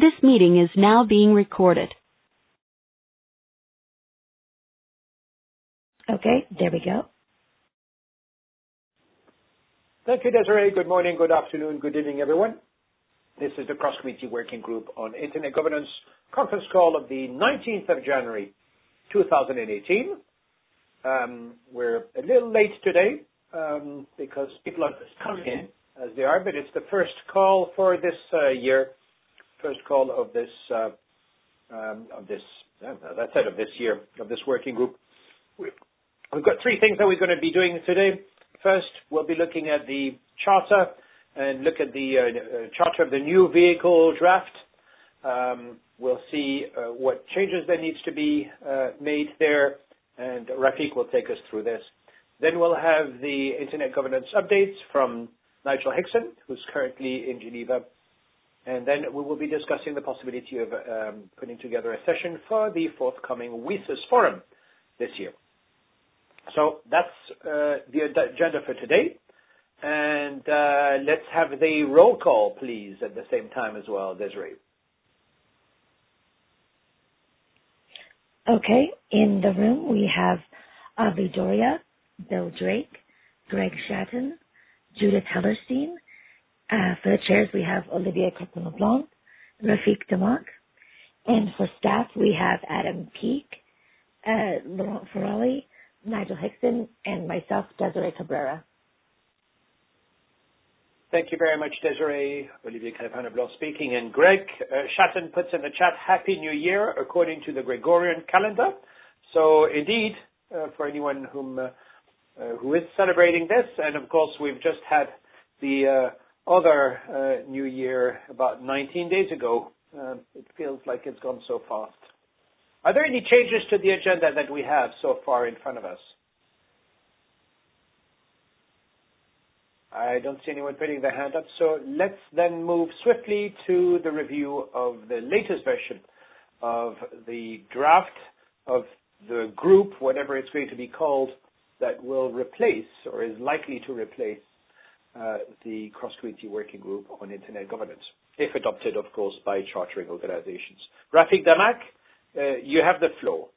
This meeting is now being recorded. Okay, there we go. Thank you, Desiree. Good morning, good afternoon, good evening, everyone. This is the Cross-Committee Working Group on Internet Governance conference call of the 19th of January, 2018. We're a little late today because people are just coming in as they are, but it's the first call for this year, first call of this year, of this working group. We've got three things that we're going to be doing today. First, we'll be looking at the charter and look at the charter of the new vehicle draft. We'll see what changes there needs to be made there, and Rafiq will take us through this. Then we'll have the Internet governance updates from Nigel Hickson, who's currently in Geneva. And then we will be discussing the possibility of putting together a session for the forthcoming WISUS Forum this year. So that's the agenda for today. And let's have the roll call, please, at the same time as well, Desiree. Okay, in the room we have Avi Doria, Bill Drake, Greg Shatton, Judith Hellerstein. For the chairs we have Olivier Coppin-LeBlanc, Rafiq Damak. And for staff we have Adam Peake, Laurent Ferrari, Nigel Hickson, and myself, Desiree Cabrera. Thank you very much, Desiree. Olivier Coppin-LeBlanc speaking. And Greg Shatton puts in the chat, Happy New Year, according to the Gregorian calendar. So indeed, for anyone who is celebrating this, and of course we've just had the other New Year about 19 days ago. It feels like it's gone so fast. Are there any changes to the agenda that we have so far in front of us? I don't see anyone putting their hand up, so let's then move swiftly to the review of the latest version of the draft of the group, whatever it's going to be called, that will replace or is likely to replace the Cross-Committee Working Group on Internet Governance, if adopted, of course, by chartering organizations. Rafiq Damak, you have the floor.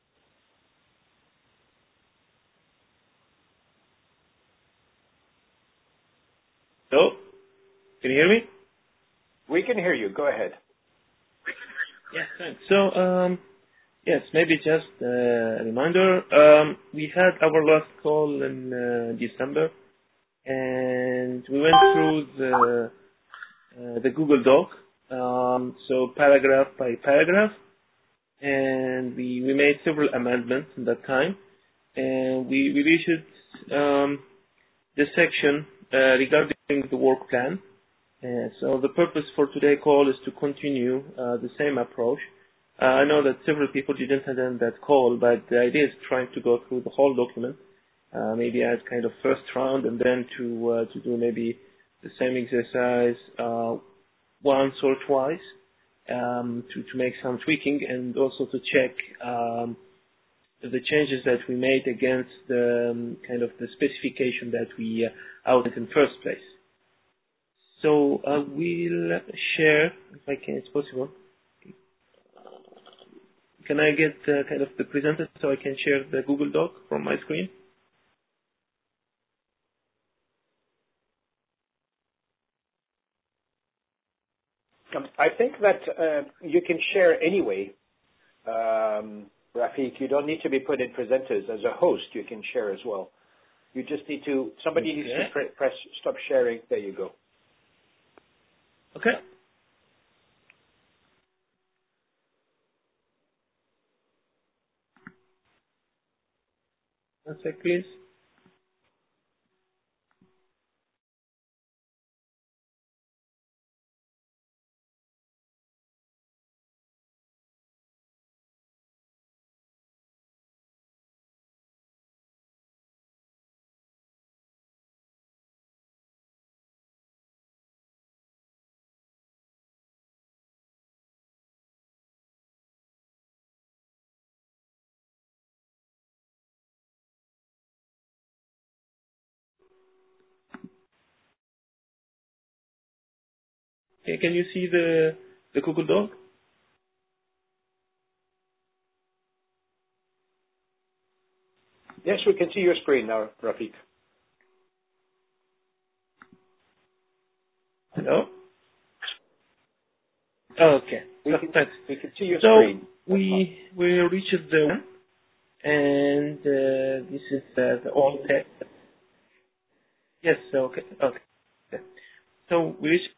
Hello? Can you hear me? We can hear you. Go ahead. Yes, thanks. So, yes, maybe just a reminder. We had our last call in December, and we went through the Google Doc, so paragraph by paragraph, and we made several amendments in that time, and we issued the section regarding the work plan. So the purpose for today's call is to continue the same approach. I know that several people didn't attend that call, but the idea is trying to go through the whole document, maybe as kind of first round, and then to do maybe the same exercise once or twice, to make some tweaking, and also to check the changes that we made against the kind of the specification that we outlined in first place. So I will share, if I can, it's possible. Can I get kind of the presenter so I can share the Google Doc from my screen? I think that you can share anyway, Rafiq. You don't need to be put in presenters. As a host, you can share as well. You just need to, somebody needs to press stop sharing. There you go. Okay. One sec, please. Okay, can you see the Google Doc? we can see your screen now, Rafiq. Hello? Okay. We can see your so screen. We reached the one, and this is the all text. Yes, okay. So we reached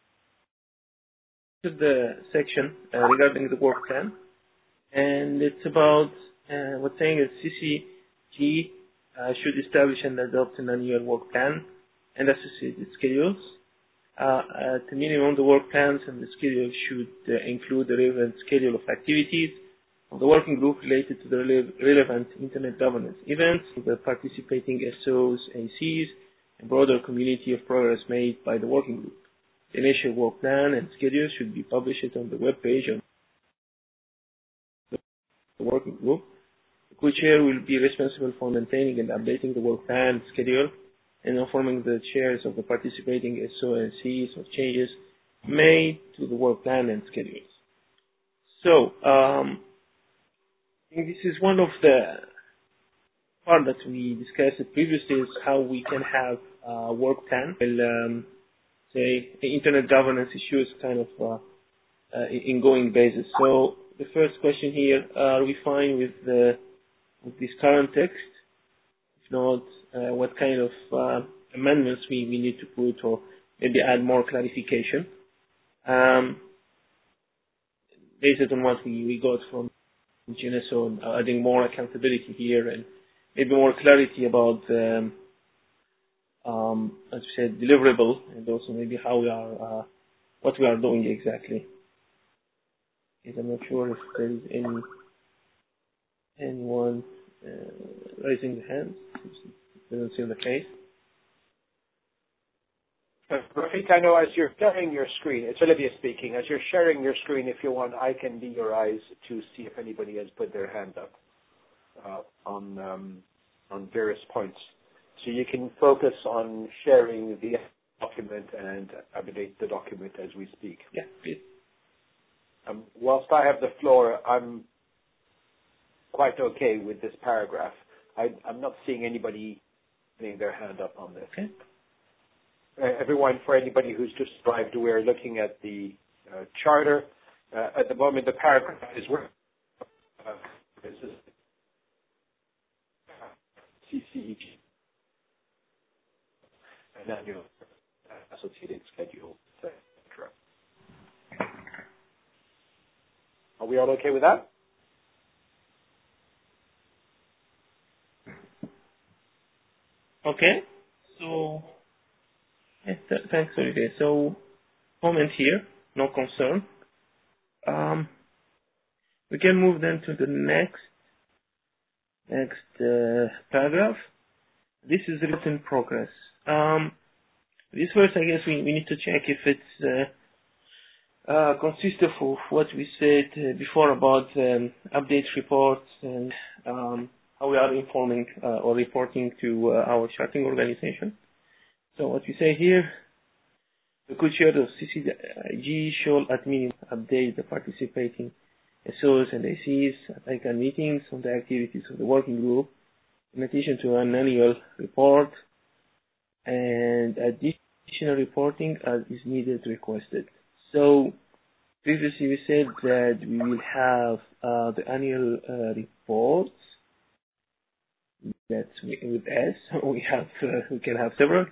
the section regarding the work plan, and it's about what's saying is CCG should establish and adopt an annual work plan and associated schedules. At the minimum, the work plans and the schedule should include the relevant schedule of activities of the working group related to the relevant Internet governance events, the participating SOs, ACs, and broader community of progress made by the working group. The initial work plan and schedule should be published on the web page of the working group. The co-chair will be responsible for maintaining and updating the work plan schedule and informing the chairs of the participating SO and Cs of changes made to the work plan and schedules. So, I think this is one of the part that we discussed previously is how we can have a work plan. Say, the Internet governance issues kind of ongoing basis. So, the first question here, are we fine with this current text? If not, what kind of amendments we need to put or maybe add more clarification based on what we got from GNSO, and adding more accountability here and maybe more clarity about as we said, deliverable, and also maybe how we are what we are doing exactly. I'm not sure if there is anyone raising the hand. Doesn't seem the case. Rafiq, I know as you're sharing your screen, it's Olivia speaking. As you're sharing your screen, if you want, I can be your eyes to see if anybody has put their hand up on various points. So you can focus on sharing the document and update the document as we speak. Yeah, please. Whilst I have the floor, I'm quite okay with this paragraph. I'm not seeing anybody putting their hand up on this. Okay. Everyone, for anybody who's just arrived, we're looking at the charter. At the moment, the paragraph is where this is CCEG and annual associated schedule, etc. Are we all okay with that? Okay. So, thanks, Olivier. So, comment here, no concern. We can move then to the next paragraph. This is written progress. This verse, I guess we need to check if it's consistent of what we said before about update reports and how we are informing or reporting to our charting organization. So what we say here, the co-chair of CCG shall at minimum update the participating SOs and ACs at ICANN meetings on the activities of the working group, in addition to an annual report and additional reporting as is needed requested. So previously we said that we will have the annual reports. That's with S. We can have several,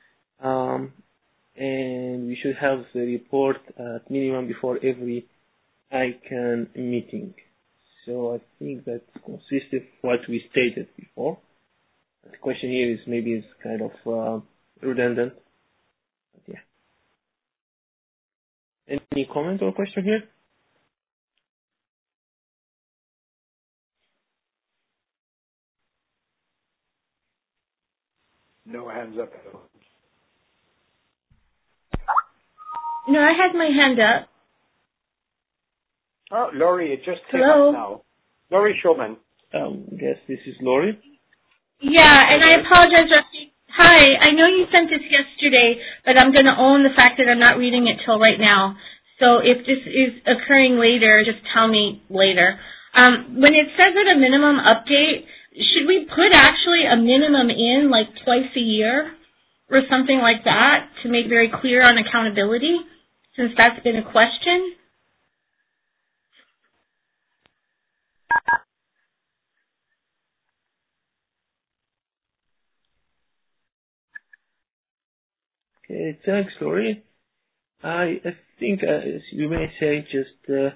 and we should have the report at minimum before every ICANN meeting. So I think that consists of what we stated before. The question here is maybe it's kind of redundant. But yeah. Any comment or question here? No hands up. No, I had my hand up. Oh, Laurie, it just came Hello? up now. Laurie Shulman. Yes, this is Laurie. Yeah, and I apologize, Rusty. Hi, I know you sent this yesterday, but I'm going to own the fact that I'm not reading it till right now. So if this is occurring later, just tell me later. When it says at a minimum update, should we put actually a minimum in like twice a year or something like that to make very clear on accountability, since that's been a question? Okay, thanks, Lori. I think, as you may say, just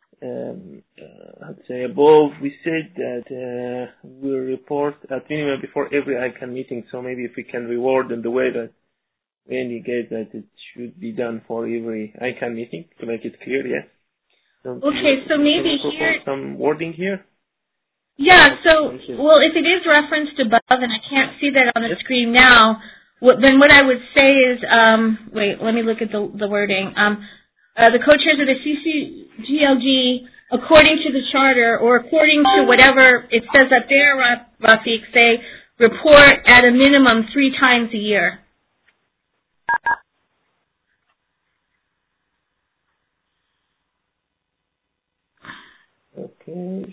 I'd say above, we said that we'll report at minimum before every ICANN meeting. So maybe if we can reward in the way that we indicate that it should be done for every ICANN meeting to make it clear, yes. So okay, so maybe here some wording here. Yeah. So well, if it is referenced above, and I can't see that on the screen now, then what I would say is, wait, let me look at the wording. The co-chairs of the CCGLG, according to the charter, or according to whatever it says up there, Rafiq, say, report at a minimum 3 times a year. Okay.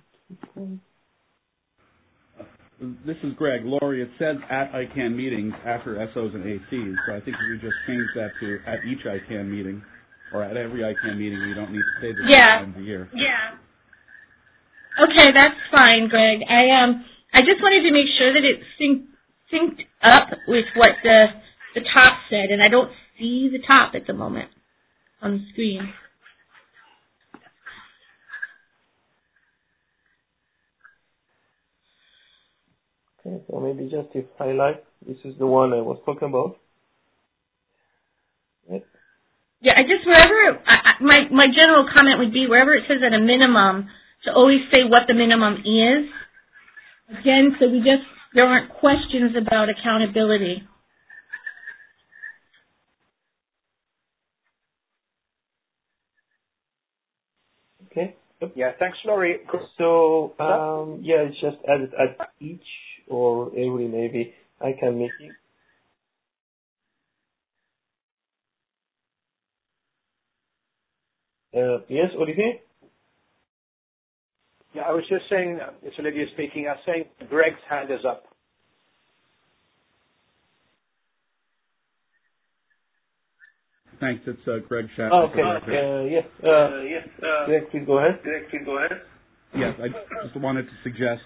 This is Greg. Lori, it says at ICANN meetings after SOs and ACs, so I think if we just change that to at each ICANN meeting, or at every ICANN meeting, we don't need to say this 3 times a year. Yeah. Okay, that's fine, Greg. I just wanted to make sure that it synced up with what the top said, and I don't see the top at the moment on the screen. Okay, so maybe just to highlight, this is the one I was talking about. Right. Yeah, I just my general comment would be wherever it says at a minimum to always say what the minimum is. Again, so there aren't questions about accountability. Okay. Yep. Yeah, thanks, Laurie. So, yeah, it's just added at each or every maybe ICANN meeting. Yes, Olivier? Yeah, I was just saying, it's Olivier speaking, I was saying Greg's hand is up. Thanks. It's Greg Schatten. Oh, okay. Yes. Greg, please go ahead. Yes, I just wanted to suggest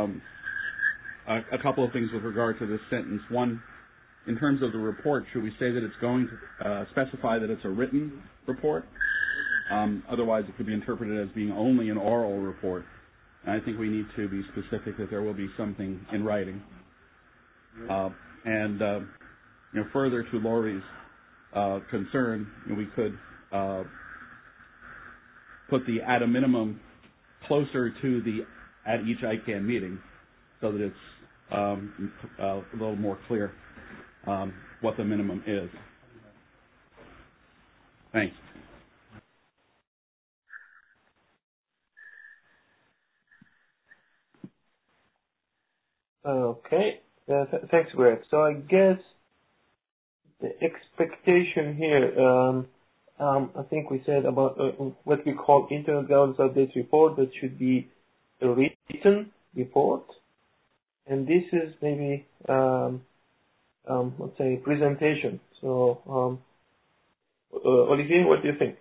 a couple of things with regard to this sentence. One, in terms of the report, should we say that it's going to specify that it's a written report? Otherwise, it could be interpreted as being only an oral report. And I think we need to be specific that there will be something in writing. Further to Laurie's concern, we could put the at a minimum closer to the at each ICANN meeting, so that it's a little more clear what the minimum is. Thanks. Okay. Thanks, Greg. So I guess the expectation here, I think we said about what we call internal governance update report, that should be a written report. And this is maybe, let's say, presentation. So, Olivier, what do you think?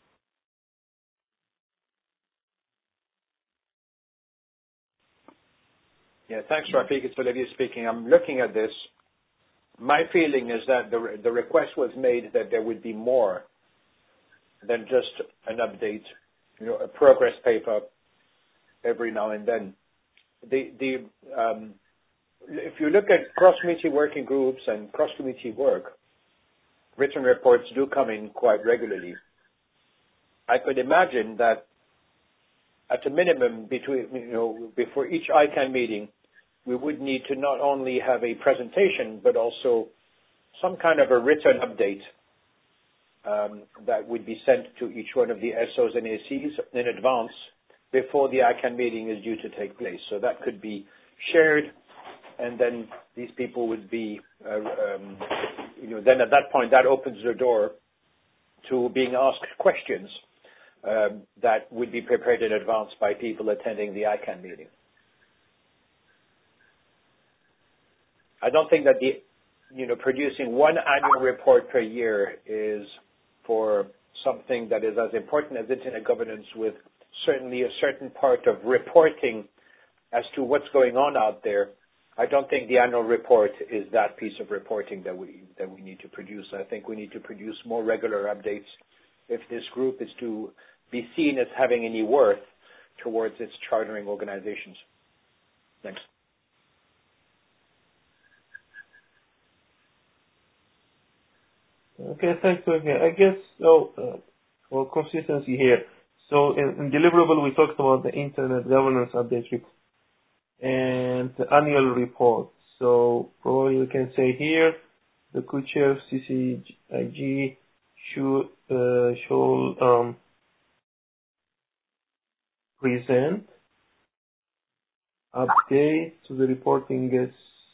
Yeah, thanks, Rafiq. It's Olivier speaking. I'm looking at this. My feeling is that the request was made that there would be more than just an update, a progress paper every now and then. If you look at cross-committee working groups and cross-committee work, written reports do come in quite regularly. I could imagine that at a minimum before each ICANN meeting, we would need to not only have a presentation, but also some kind of a written update that would be sent to each one of the SOs and ACs in advance before the ICANN meeting is due to take place. So that could be shared, and then these people would be, then at that point, that opens the door to being asked questions that would be prepared in advance by people attending the ICANN meeting. I don't think that producing one annual report per year is for something that is as important as internet governance, with certainly a certain part of reporting as to what's going on out there. I don't think the annual report is that piece of reporting that we need to produce. I think we need to produce more regular updates if this group is to be seen as having any worth towards its chartering organizations. Thanks. Okay, thanks. Okay, I guess so. For consistency here. So in deliverable, we talked about the internet governance update report and the annual report. So probably we can say here the co-chair of CCIG should present updates to the reporting as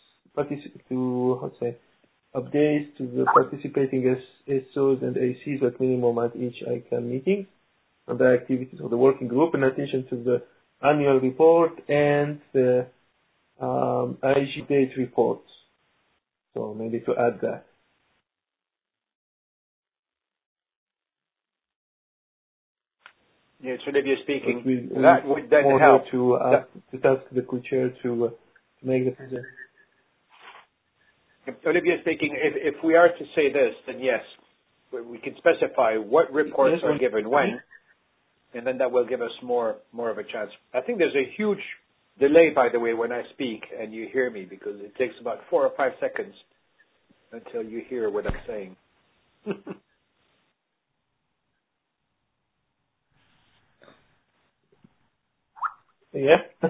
updates to the participating SOs and ACs at minimum at each ICANN meeting and the activities of the working group, in addition to the annual report and the IG date reports. So maybe to add that. Yeah, it's Olivier speaking. That would then help. To task the co-chair to make the presentation. Olivier speaking. If we are to say this, then yes, we can specify what reports are given when, and then that will give us more of a chance. I think there's a huge delay, by the way, when I speak and you hear me, because it takes about 4 or 5 seconds until you hear what I'm saying. Yeah.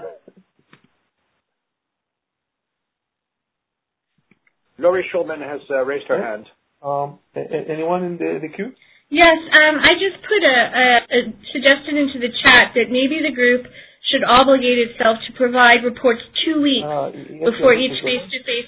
Laurie Schulman has raised her hand. Anyone in the queue? Yes, I just put a suggestion into the chat that maybe the group should obligate itself to provide reports 2 weeks before each face-to-face.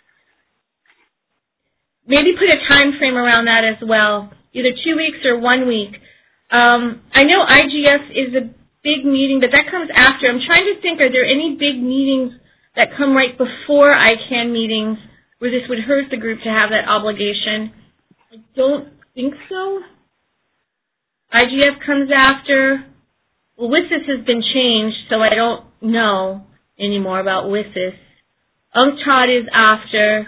Maybe put a time frame around that as well, either 2 weeks or 1 week. I know IGF is a big meeting, but that comes after. I'm trying to think, are there any big meetings that come right before ICANN meetings where this would hurt the group to have that obligation? I don't think so. IGF comes after. Well, WSIS has been changed, so I don't know anymore about WSIS. UNCTAD is after.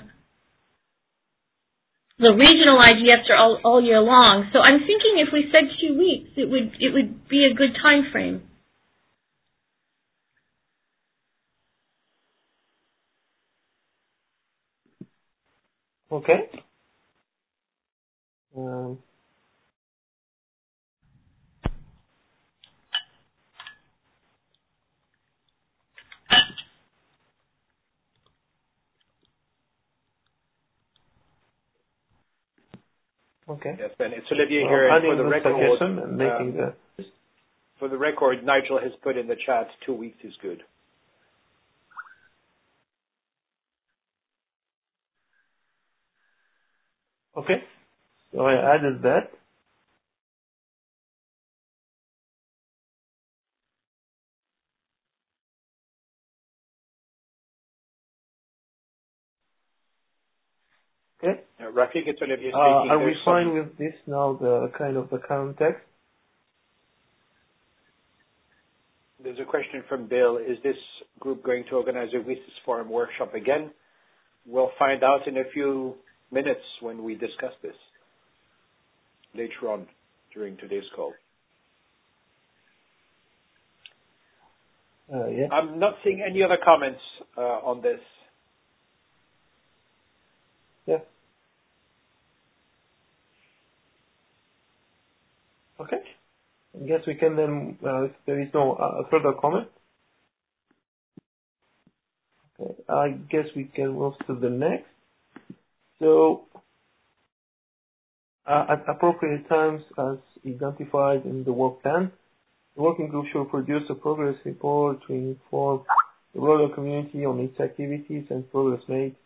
The regional IGFs are all year long, so I'm thinking if we said 2 weeks, it would be a good time frame. Okay. Okay. Yes, Ben. It's Olivier here. And for the record, Nigel has put in the chat 2 weeks is good. Okay. So I added that. Okay. Rafik, it's Olivier speaking. Are we fine with this now, the kind of the current text? There's a question from Bill. Is this group going to organize a WSIS forum workshop again? We'll find out in a few minutes when we discuss this later on during today's call. Yeah. I'm not seeing any other comments on this. Yeah. Okay. I guess we can then, if there is no further comment, okay, I guess we can move to the next. So, at appropriate times, as identified in the work plan, the working group should produce a progress report to inform the broader community on its activities and progress made.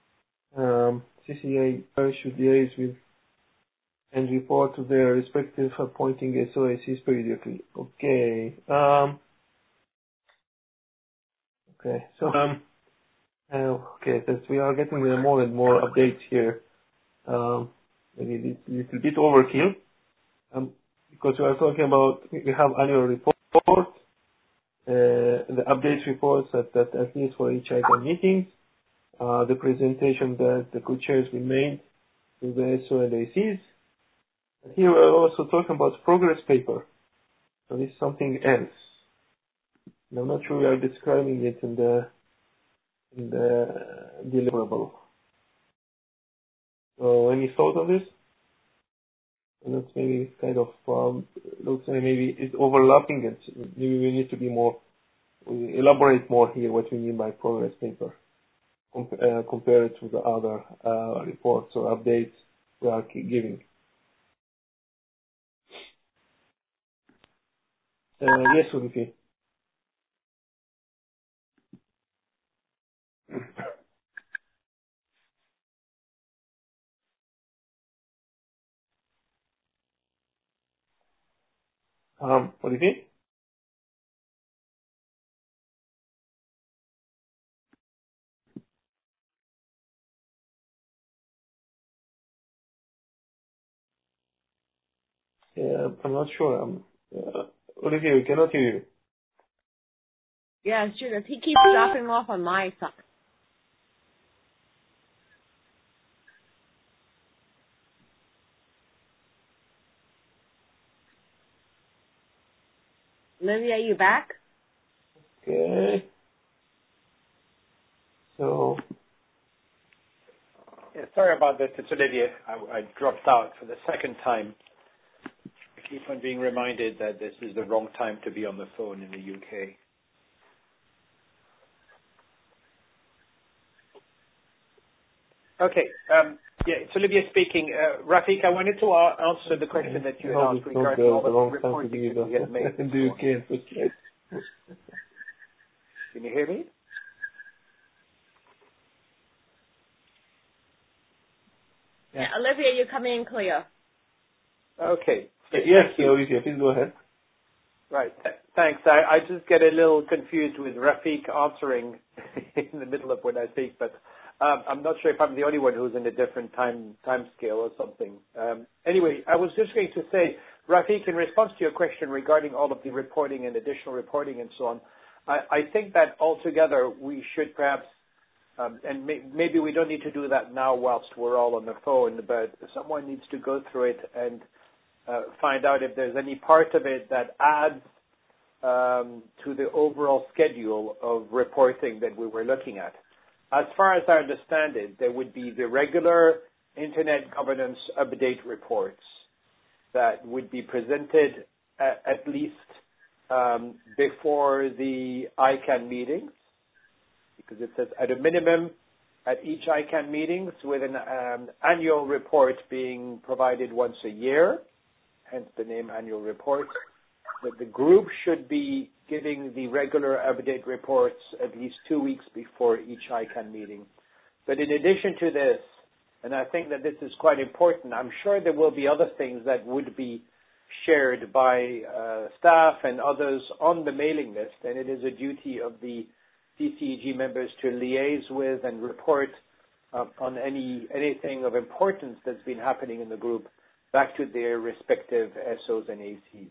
CCA should liaise with and report to their respective appointing SOACs periodically. Okay. Okay. So, Okay, since we are getting more and more updates here, maybe this is a little bit overkill, because we are talking about, we have annual report, the update reports at least for each item meetings, the presentation that the co-chairs will make to the SO and ACs. Here we are also talking about progress paper. So this is something else. And I'm not sure we are describing it in the deliverable. So any thought on this? And that's maybe kind of looks like maybe it's overlapping it. Maybe we need to be more elaborate more here what we mean by progress paper compared to the other reports or updates we are giving. Yes, Olivier. Olivier? I'm not sure. Olivier, we cannot hear you. Yeah, Judith, he keeps dropping off on my side. Olivia, you back? Okay. So. Yeah, sorry about this. It's Olivia. I dropped out for the second time. I keep on being reminded that this is the wrong time to be on the phone in the UK. Okay. Yeah, it's Olivia speaking. Rafiq, I wanted to answer the question that you had asked regarding all the reporting that we had made. In the UK. Can you hear me? Yeah, Olivia, you're coming in clear. Okay. Yes, Olivia, please go ahead. Right. Thanks. I just get a little confused with Rafiq answering in the middle of when I speak, but I'm not sure if I'm the only one who's in a different time scale or something. Anyway, I was just going to say, Rafiq, in response to your question regarding all of the reporting and additional reporting and so on, I think that altogether we should perhaps, and maybe we don't need to do that now whilst we're all on the phone, but someone needs to go through it and find out if there's any part of it that adds to the overall schedule of reporting that we were looking at. As far as I understand it, there would be the regular Internet governance update reports that would be presented at least before the ICANN meetings, because it says at a minimum at each ICANN meetings with an annual report being provided once a year, hence the name annual report. That the group should be giving the regular update reports at least 2 weeks before each ICANN meeting. But in addition to this, and I think that this is quite important, I'm sure there will be other things that would be shared by staff and others on the mailing list, and it is a duty of the CCEG members to liaise with and report on anything of importance that's been happening in the group back to their respective SOs and ACs.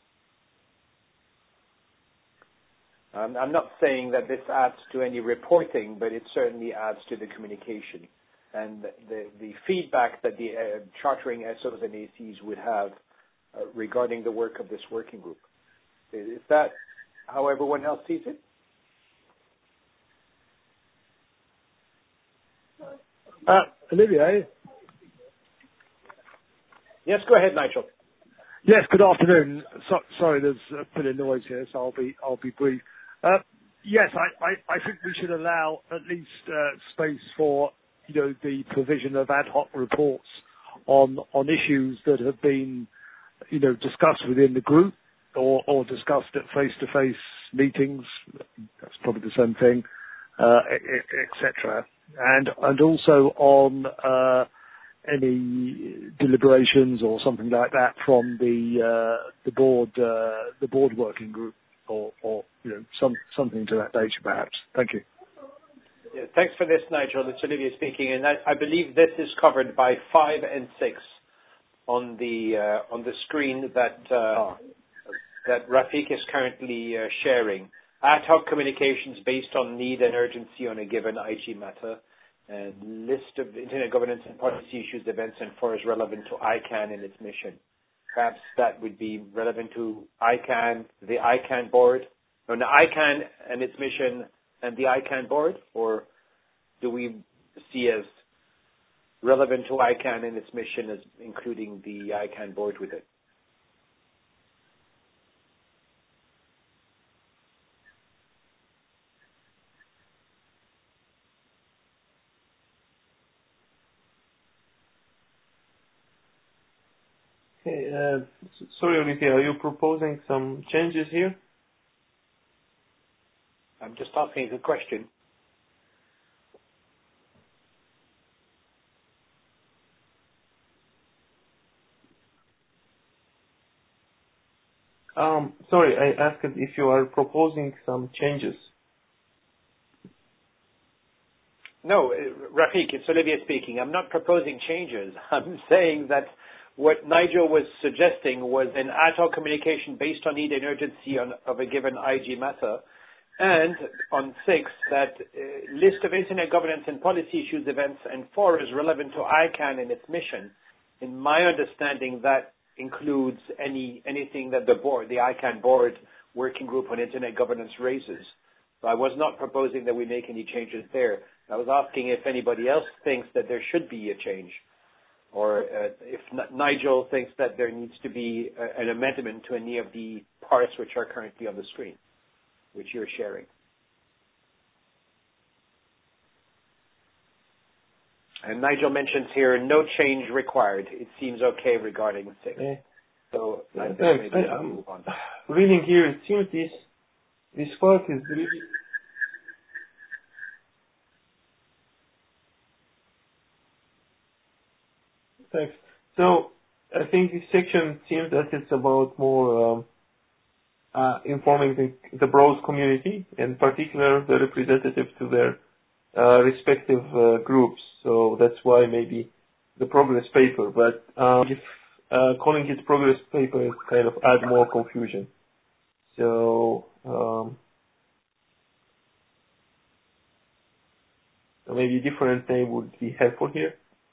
I'm not saying that this adds to any reporting, but it certainly adds to the communication and the feedback that the chartering SOs and ACs would have regarding the work of this working group. Is that how everyone else sees it? Olivier? Yes, go ahead, Nigel. Yes, good afternoon. Sorry, there's a bit of noise here, so I'll be brief. Yes, I think we should allow at least space for the provision of ad hoc reports on issues that have been discussed within the group or discussed at face-to-face meetings. That's probably the same thing, etc. And also on any deliberations or something like that from the board working group or something to that nature, perhaps. Thank you. Yeah, thanks for this, Nigel. It's Olivier speaking, and I believe this is covered by 5 and 6 on the screen that Rafiq is currently sharing. Ad hoc communications based on need and urgency on a given IG matter, and list of Internet governance and policy issues, events, and forums relevant to ICANN and its mission. Perhaps that would be relevant to ICANN, the ICANN board, or the ICANN and its mission and the ICANN board, or do we see as relevant to ICANN and its mission as including the ICANN board with it? Okay, sorry, Olivier, are you proposing some changes here? I'm just asking a question. Sorry, I asked if you are proposing some changes. No, Rafiq, it's Olivier speaking. I'm not proposing changes. I'm saying that what Nigel was suggesting was an ad hoc communication based on need and urgency of a given IG matter, and on 6, that list of Internet governance and policy issues, events, and forums relevant to ICANN and its mission. In my understanding, that includes anything that the ICANN board working group on Internet governance raises. So I was not proposing that we make any changes there. I was asking if anybody else thinks that there should be a change, or if Nigel thinks that there needs to be an amendment to any of the parts which are currently on the screen, which you're sharing. And Nigel mentions here, no change required. It seems okay regarding 6. Okay. So I think maybe we'll move on. Reading here, it seems this part is really... Thanks. So I think this section seems that it's about more informing the browse community, in particular the representative to their respective groups. So that's why maybe the progress paper. But if calling it progress paper is kind of add more confusion. So maybe a different name would be helpful here.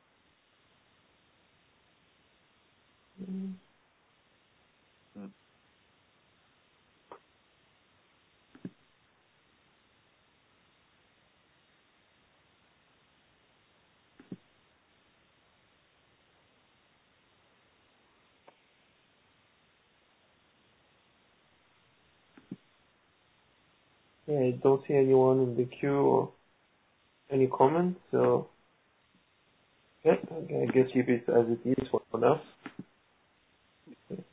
Yeah, I don't see anyone in the queue or any comments, so yeah, I guess keep it as it is for now. Okay.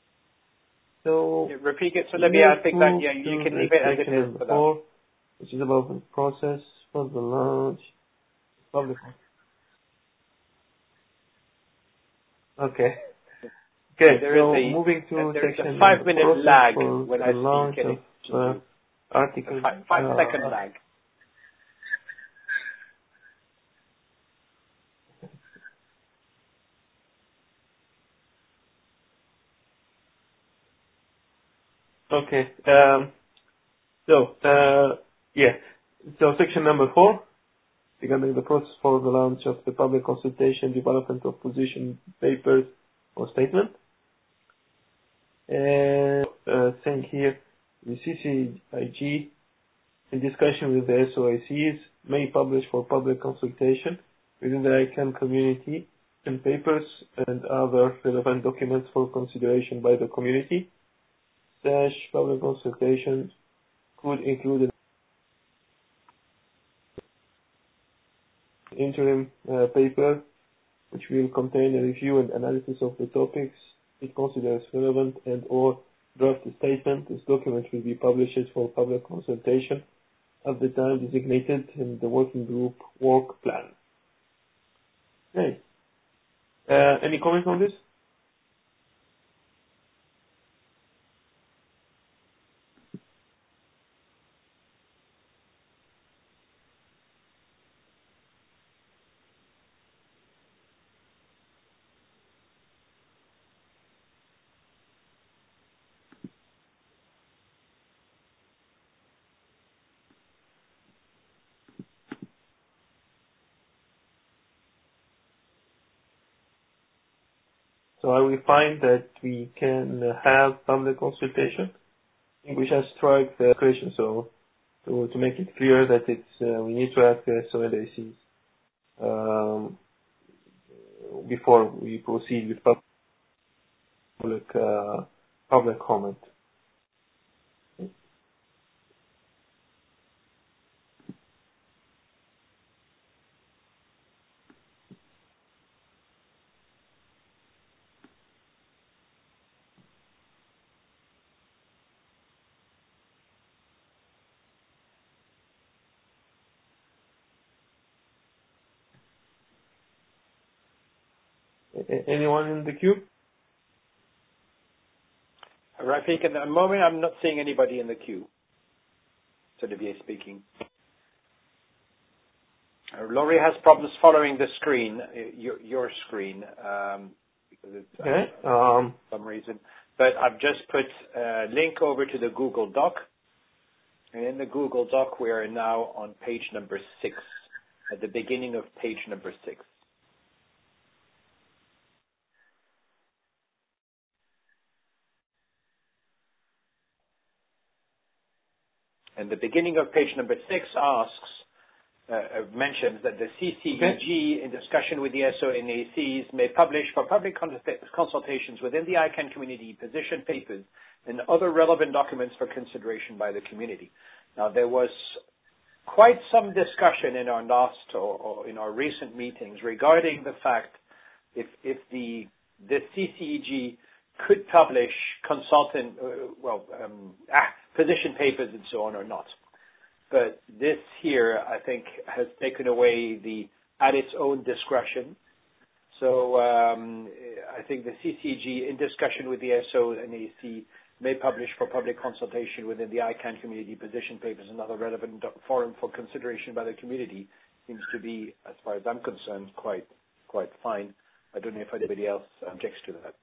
So repeat it, so Libya, I think that you can leave it as it is for now. Which is about the process for the launch public. Okay. Okay, so moving to section 5-minute lag when I launch of article. 5-second lag. Okay. So section number 4, regarding the process for the launch of the public consultation, development of position papers or statement. And saying here, the CCIG, in discussion with the SOICs, may publish for public consultation within the ICANN community and papers and other relevant documents for consideration by the community. Such public consultation could include an interim paper which will contain a review and analysis of the topics it considers relevant and or draft a statement. This document will be published for public consultation at the time designated in the working group work plan. Okay. Any comments on this? So I will find that we can have public consultation. I think we shall strike the question so to make it clear that it's we need to ask the SOLACs before we proceed with public comment. Anyone in the queue? Rafiq, at the moment, I'm not seeing anybody in the queue. It's Olivier speaking. Laurie has problems following the screen, your screen, because it's for some reason. But I've just put a link over to the Google Doc. And in the Google Doc, we are now on page number 6, at the beginning of page number 6. And the beginning of page number 6 mentions that the CCEG, in discussion with the SONACs, may publish for public consultations within the ICANN community position papers and other relevant documents for consideration by the community. Now, there was quite some discussion in our last or in our recent meetings regarding the fact if the CCEG could publish position papers and so on or not. But this here, I think, has taken away at its own discretion. So I think the CCEG, in discussion with the SONAC, may publish for public consultation within the ICANN community position papers and other relevant forum for consideration by the community. Seems to be, as far as I'm concerned, quite fine. I don't know if anybody else objects to that.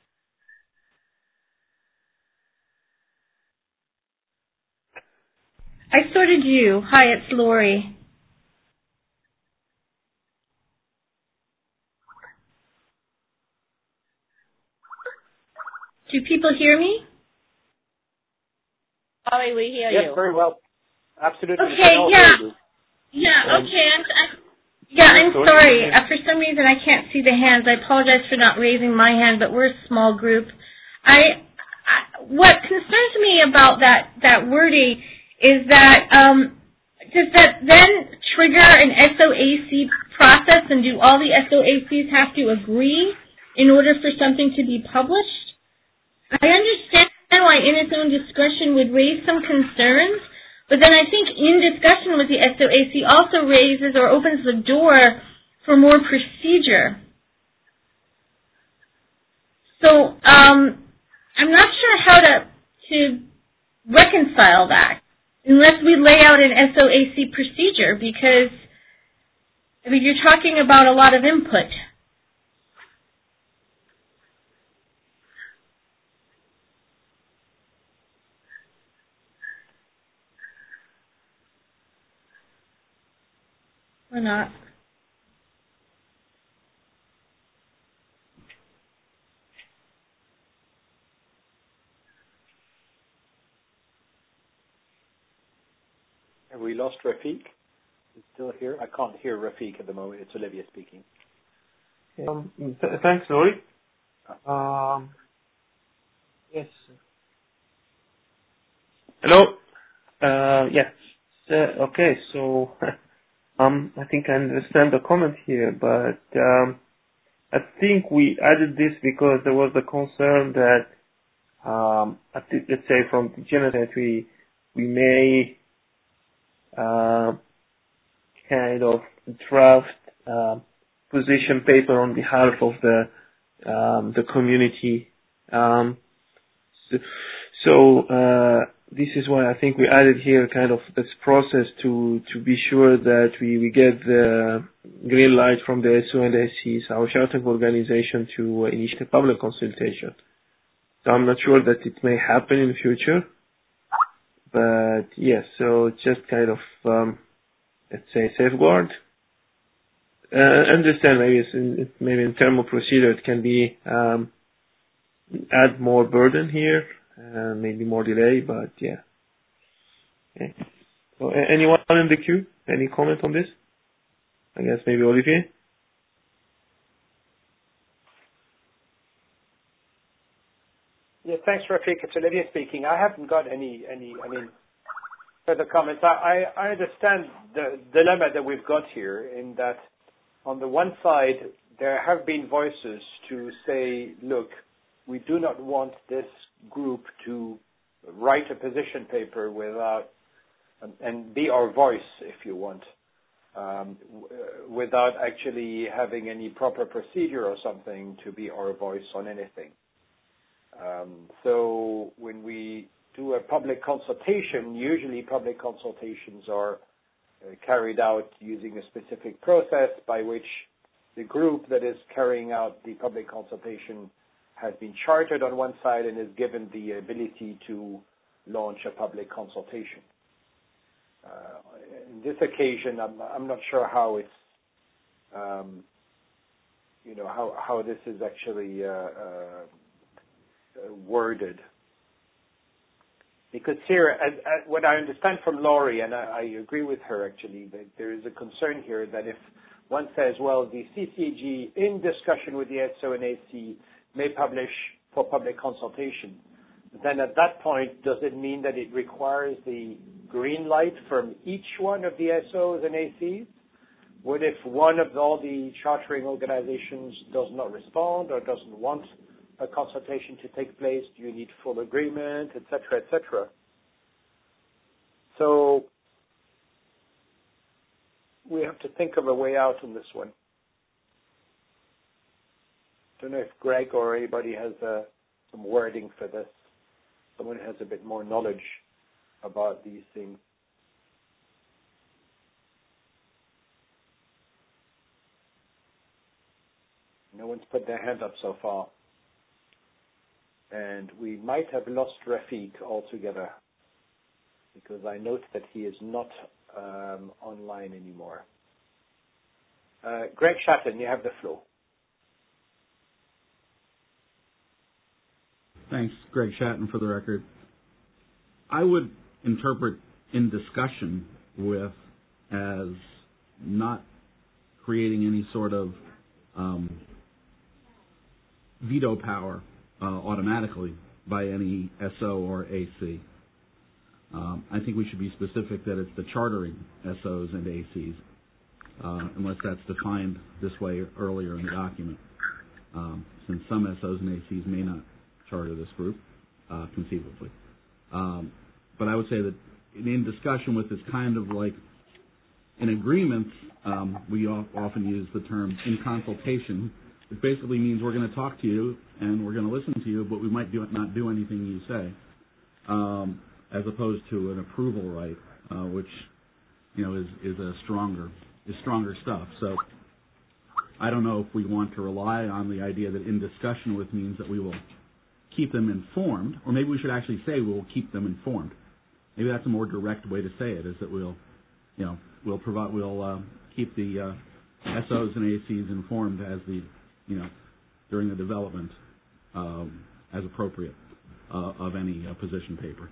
I sorted you. Hi, it's Lori. Do people hear me? Holly, we hear you. Yes, very well. Absolutely. Okay, I'm sorry. For some reason, I can't see the hands. I apologize for not raising my hand, but we're a small group. What concerns me about that wording is that does that then trigger an SOAC process, and do all the SOACs have to agree in order for something to be published? I understand why in its own discretion would raise some concerns, but then I think in discussion with the SOAC also raises or opens the door for more procedure. So I'm not sure how to reconcile that unless we lay out an SOAC procedure, because you're talking about a lot of input. Or not. Have we lost Rafiq? He's still here? I can't hear Rafiq at the moment. It's Olivia speaking. Thanks, Lori. Yes. Hello? Yes. Okay, so I think I understand the comment here, but I think we added this because there was the concern that, let's say from the Genesis, we may kind of draft position paper on behalf of the community. This is why I think we added here kind of this process to be sure that we get the green light from the SONACs, our sheltering organization, to initiate a public consultation. So I'm not sure that it may happen in the future, but yes, so just kind of, let's say, safeguard understand maybe in terms of procedure it can be add more burden here, maybe more delay, but yeah. Okay. So anyone in the queue? Any comment on this? I guess maybe Olivier. Yeah, thanks, Rafiq. It's Olivier speaking. I haven't got any further comments. I understand the dilemma that we've got here in that on the one side, there have been voices to say, look, we do not want this group to write a position paper without, and be our voice, if you want, without actually having any proper procedure or something to be our voice on anything. So when we do a public consultation, usually public consultations are carried out using a specific process by which the group that is carrying out the public consultation has been chartered on one side and is given the ability to launch a public consultation. In this occasion, I'm not sure how it's, how this is actually worded. Because here, what I understand from Laurie, and I agree with her actually, that there is a concern here that if one says, well, the CCG in discussion with the SO and AC may publish for public consultation, then at that point, does it mean that it requires the green light from each one of the SOs and ACs? What if one of all the chartering organizations does not respond or doesn't want a consultation to take place? Do you need full agreement, et cetera, et cetera? So we have to think of a way out on this one. I don't know if Greg or anybody has some wording for this. Someone has a bit more knowledge about these things. No one's put their hand up so far. And we might have lost Rafiq altogether because I note that he is not online anymore. Greg Shatton, you have the floor. Thanks, Greg Shatton, for the record. I would interpret in discussion with as not creating any sort of veto power automatically by any SO or AC. I think we should be specific that it's the chartering SOs and ACs, unless that's defined this way earlier in the document, since some SOs and ACs may not charter this group, conceivably. But I would say that in discussion with this kind of like in agreement, we often use the term in consultation. It basically means we're going to talk to you and we're going to listen to you, but we might not do anything you say, as opposed to an approval right, which is stronger stuff. So I don't know if we want to rely on the idea that in discussion with means that we will keep them informed, or maybe we should actually say we will keep them informed. Maybe that's a more direct way to say it, is that we'll keep the SOs and ACs informed as during the development as appropriate of any position paper.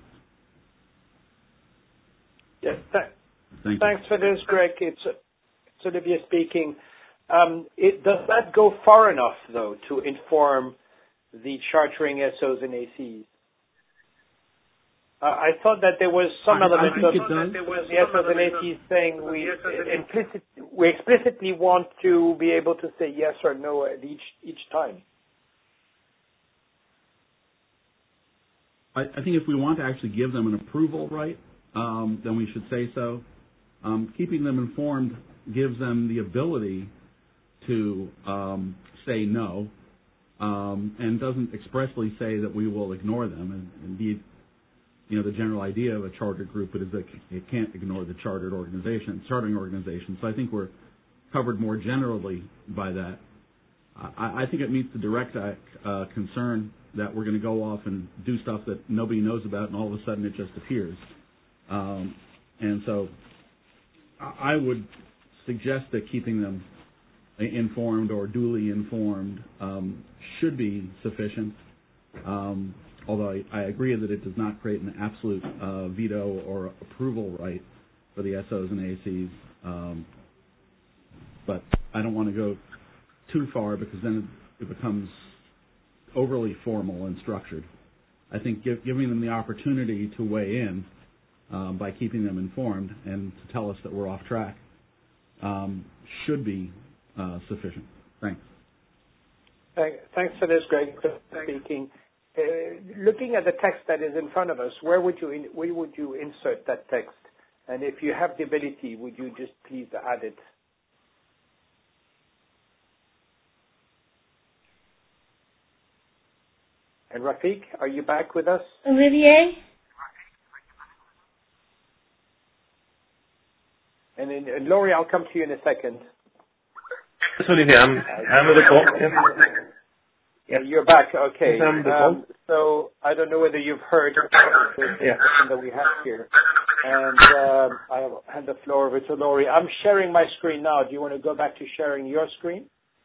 Yes, thanks for this, Greg. It's Olivier speaking. Does that go far enough, though, to inform the chartering SOs and ACs? I thought that there was some element of the SOs and ACs saying we explicitly want to be able to say yes or no at each time. I think if we want to actually give them an approval right, then we should say so. Keeping them informed gives them the ability to say no, and doesn't expressly say that we will ignore them. And indeed, the general idea of a chartered group is that it can't ignore the chartering organization. So I think we're covered more generally by that. I think it meets the direct concern that we're going to go off and do stuff that nobody knows about, and all of a sudden it just appears. And so I would suggest that keeping them informed or duly informed should be sufficient. Although I agree that it does not create an absolute veto or approval right for the SOs and ACs. But I don't want to go too far because then it becomes overly formal and structured. I think giving them the opportunity to weigh in by keeping them informed and to tell us that we're off track should be sufficient. Thanks. Thanks for this, Greg, for speaking. Looking at the text that is in front of us, where would you insert that text? And if you have the ability, would you just please add it? And Rafiq, are you back with us? Olivier? And then, Laurie, I'll come to you in a second. Yes, Olivier, I'm on the call. Yes. Yeah, you're back. Okay. Yes, I'm on the call. So I don't know whether you've heard the discussion that we have here. And I'll hand the floor over to Laurie. I'm sharing my screen now. Do you want to go back to sharing your screen?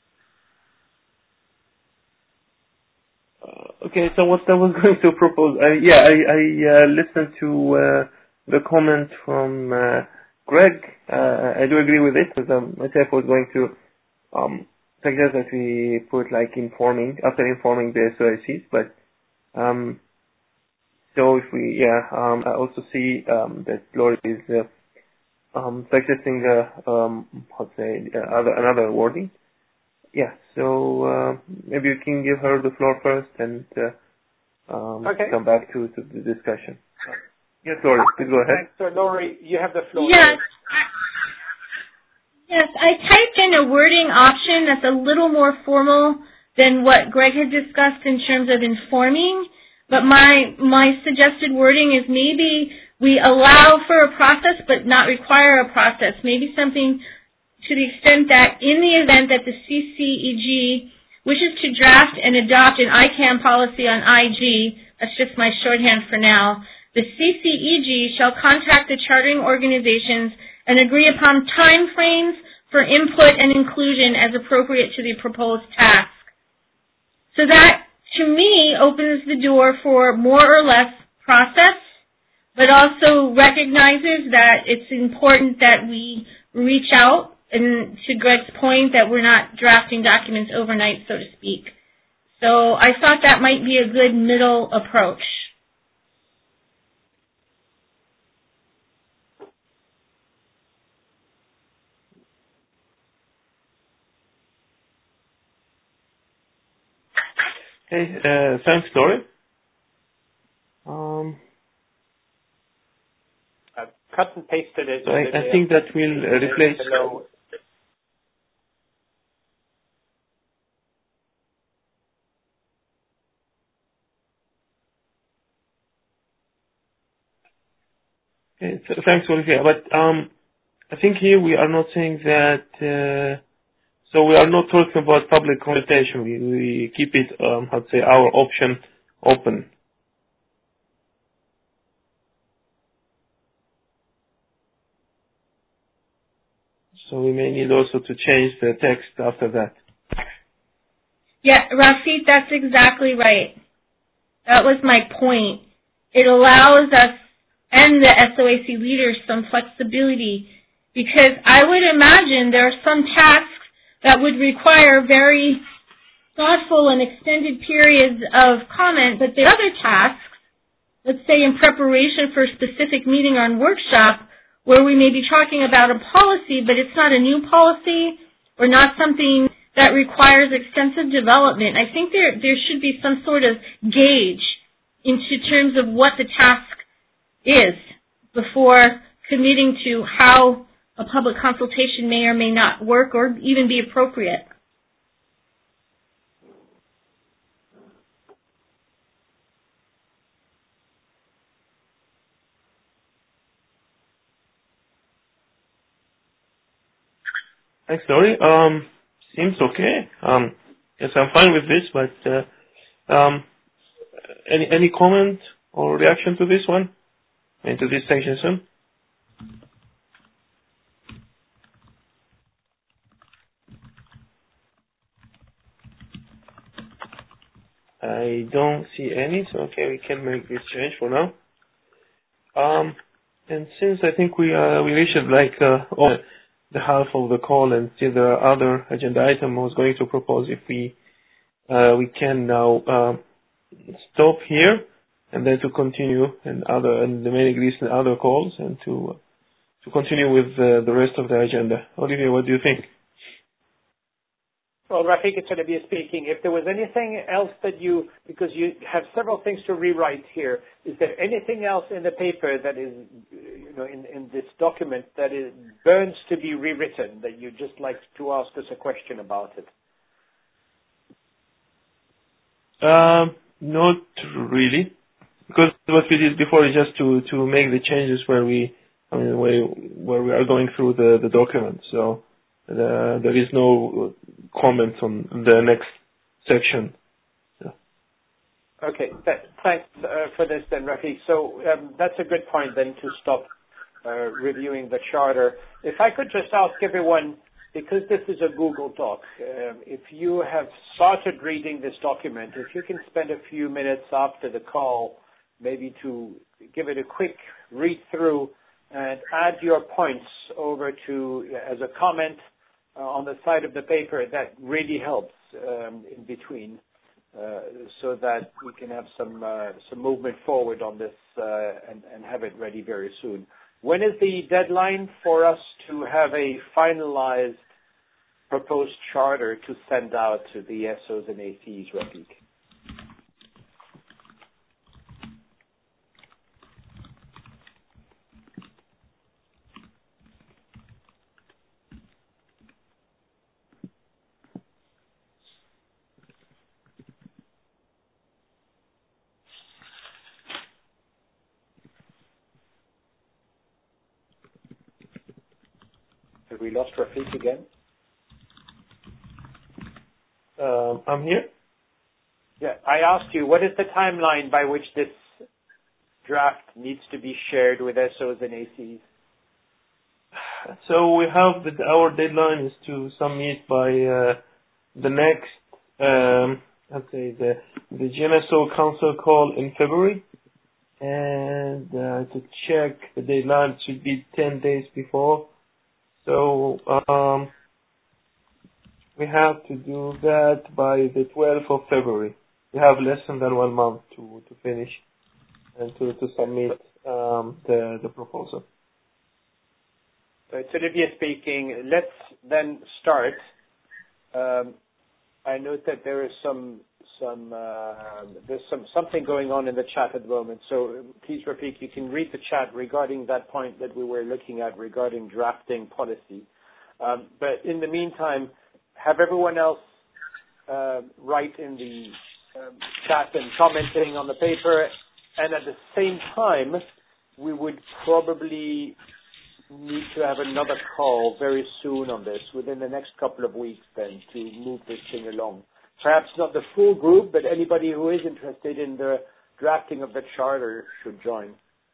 Okay, so what I was going to propose, I listened to the comment from Greg. I do agree with it because myself was going to suggest that we put like after informing the SOICs, but so if we, I also see that Laurie is suggesting another wording. Yeah, so maybe you can give her the floor first and come back to the discussion. Yes, Laurie, please go ahead. So, Laurie, you have the floor. Yes, I typed in a wording option that's a little more formal than what Greg had discussed in terms of informing, but my suggested wording is maybe we allow for a process but not require a process. Maybe something to the extent that in the event that the CCEG wishes to draft and adopt an ICANN policy on IG, that's just my shorthand for now, the CCEG shall contact the chartering organizations and agree upon time frames for input and inclusion as appropriate to the proposed task. So that, to me, opens the door for more or less process, but also recognizes that it's important that we reach out, and to Greg's point, that we're not drafting documents overnight, so to speak. So I thought that might be a good middle approach. Okay, thanks, Laurie. I've cut and pasted it. So I think that will replace. Okay, so thanks, Olivier. But I think here we are not saying that. So we are not talking about public consultation. We keep it, our option open. So we may need also to change the text after that. Yeah, Rafiq, that's exactly right. That was my point. It allows us and the SOAC leaders some flexibility, because I would imagine there are some tasks that would require very thoughtful and extended periods of comment, but the other tasks, let's say in preparation for a specific meeting or workshop, where we may be talking about a policy, but it's not a new policy or not something that requires extensive development. I think there should be some sort of gauge into terms of what the task is before committing to how a public consultation may or may not work or even be appropriate. Thanks, Laurie. Seems okay. Yes, I'm fine with this, but any comment or reaction to this one? To this section soon? I don't see any, so okay, we can make this change for now. And since I think we reached like all the half of the call, and still there are other agenda items, I was going to propose if we can now stop here and then to continue and the mailing list and other calls, and to continue with the rest of the agenda. Olivier, what do you think? Well, Rafik, it's Olivier speaking. If there was anything else that because you have several things to rewrite here, is there anything else in the paper that is, in this document that burns to be rewritten, that you'd just like to ask us a question about it? Not really, because what we did before is just to make the changes where we are going through the document. So there is no comments on the next section. Yeah. Okay, thanks for this then, Rafik. So that's a good point then to stop reviewing the charter. If I could just ask everyone, because this is a Google Doc, if you have started reading this document, if you can spend a few minutes after the call maybe to give it a quick read through and add your points over as a comment on the side of the paper, that really helps in between, so that we can have some movement forward on this and have it ready very soon. When is the deadline for us to have a finalized proposed charter to send out to the SOs and ACs, Rafik? Have we lost Rafik again? I'm here. Yeah, I asked you, what is the timeline by which this draft needs to be shared with SOs and ACs? So we have our deadline is to submit by the next, let's say the GMSO Council call in February, and to check the deadline should be 10 days before. So we have to do that by the 12th of February. We have less than 1 month to finish and to submit the proposal. So it's Olivier speaking. Let's then start. I note that there is something going on in the chat at the moment. So please, Rafik, you can read the chat regarding that point that we were looking at regarding drafting policy. But in the meantime, have everyone else write in the chat and commenting on the paper. And at the same time, we would probably need to have another call very soon on this, within the next couple of weeks then, to move this thing along. Perhaps not the full group, but anybody who is interested in the drafting of the charter should join.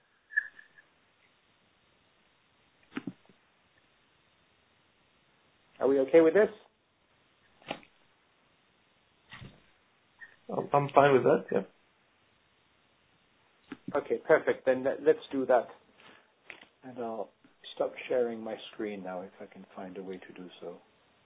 Are we okay with this? I'm fine with that, yeah. Okay, perfect. Then let's do that. And I'll stop sharing my screen now if I can find a way to do so.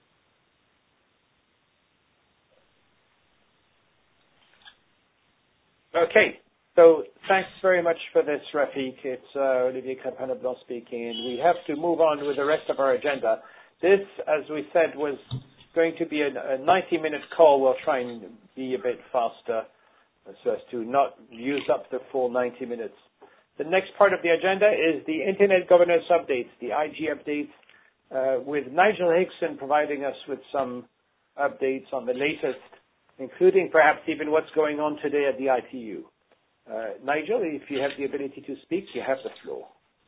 Okay, so thanks very much for this, Rafik. It's Olivier Crespin-Leblanc speaking, and we have to move on with the rest of our agenda. This, as we said, was going to be a 90-minute call. We'll try and be a bit faster so as to not use up the full 90 minutes. The next part of the agenda is the Internet Governance updates, the IG updates, with Nigel Hickson providing us with some updates on the latest, including perhaps even what's going on today at the ITU. Nigel, if you have the ability to speak, you have the floor.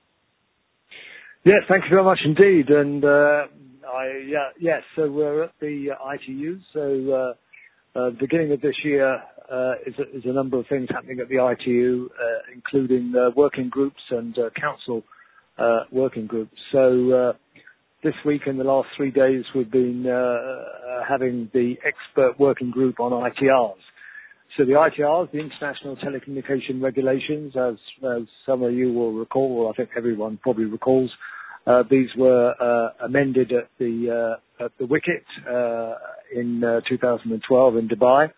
Yes, thank you very much indeed. And so we're at the ITU. So beginning of this year is a number of things happening at the ITU, including working groups and council working groups. So this week, in the last 3 days, we've been having the expert working group on ITRs. So the ITRs, the International Telecommunication Regulations, as some of you will recall, or I think everyone probably recalls, these were amended at the Wicket in 2012 in Dubai.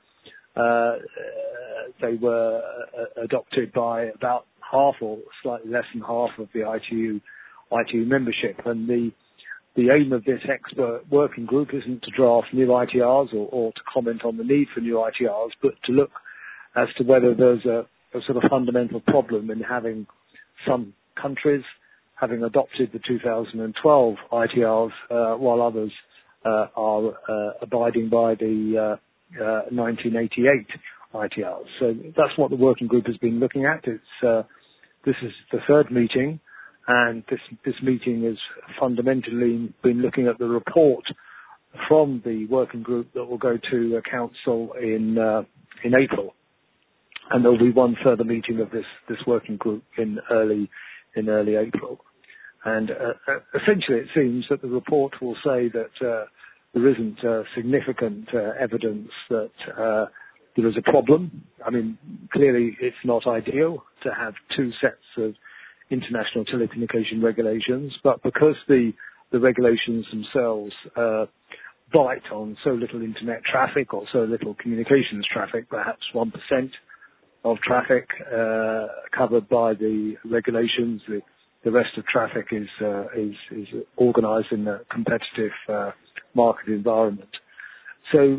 They were adopted by about half or slightly less than half of the ITU membership, and the aim of this expert working group isn't to draft new ITRs or to comment on the need for new ITRs, but to look as to whether there's a sort of fundamental problem in having some countries having adopted the 2012 ITRs while others are abiding by the 1988 ITRs. So that's what the working group has been looking at. This is the third meeting, and this meeting has fundamentally been looking at the report from the working group that will go to council in April, and there will be one further meeting of this working group in early April. And essentially, it seems that the report will say that there isn't significant evidence that there is a problem. I mean, clearly, it's not ideal to have two sets of international telecommunication regulations, but because the regulations themselves bite on so little internet traffic or so little communications traffic, perhaps 1% of traffic covered by the regulations, the rest of traffic is organised in a competitive market environment. So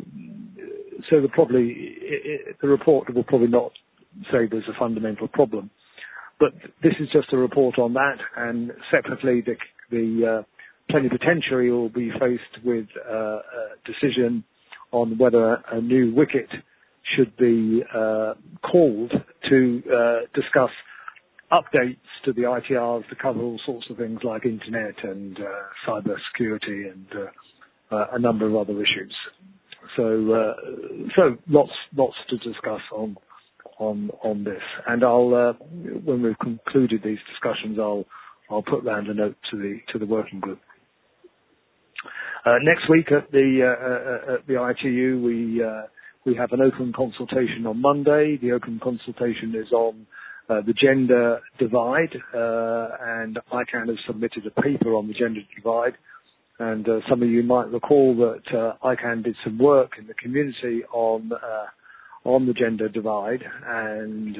the report will probably not say there's a fundamental problem, but this is just a report on that. And separately, the plenipotentiary will be faced with a decision on whether a new wicket should be called to discuss updates to the ITRs to cover all sorts of things like internet and cyber security and a number of other issues. So lots to discuss on this. And I'll when we've concluded these discussions, I'll put round a note to the working group. Next week at the ITU, we have an open consultation on Monday. The open consultation is on the gender divide, and ICANN has submitted a paper on the gender divide. And some of you might recall that ICANN did some work in the community on the gender divide and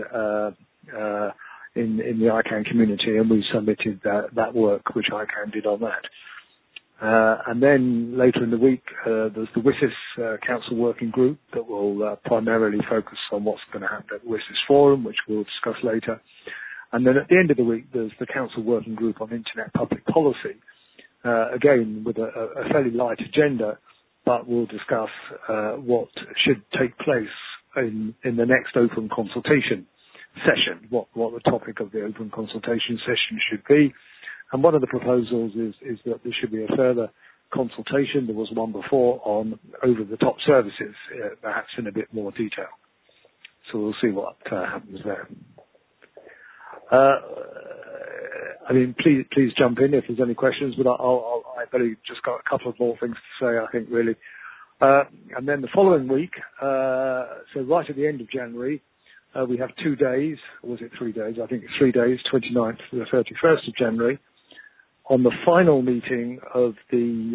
in the ICANN community, and we submitted that work which ICANN did on that. And then later in the week, there's the WSIS Council Working Group that will primarily focus on what's going to happen at the WSIS Forum, which we'll discuss later. And then at the end of the week, there's the Council Working Group on Internet Public Policy, again with a fairly light agenda, but we'll discuss what should take place in the next open consultation session, what the topic of the open consultation session should be. And one of the proposals is that there should be a further consultation. There was one before on over-the-top services, perhaps in a bit more detail. So we'll see what happens there. I mean, please jump in if there's any questions, but I've only just got a couple of more things to say, I think, really. And then the following week, so right at the end of January, we have 2 days, or was it 3 days? I think it's 3 days, 29th to the 31st of January. On the final meeting of the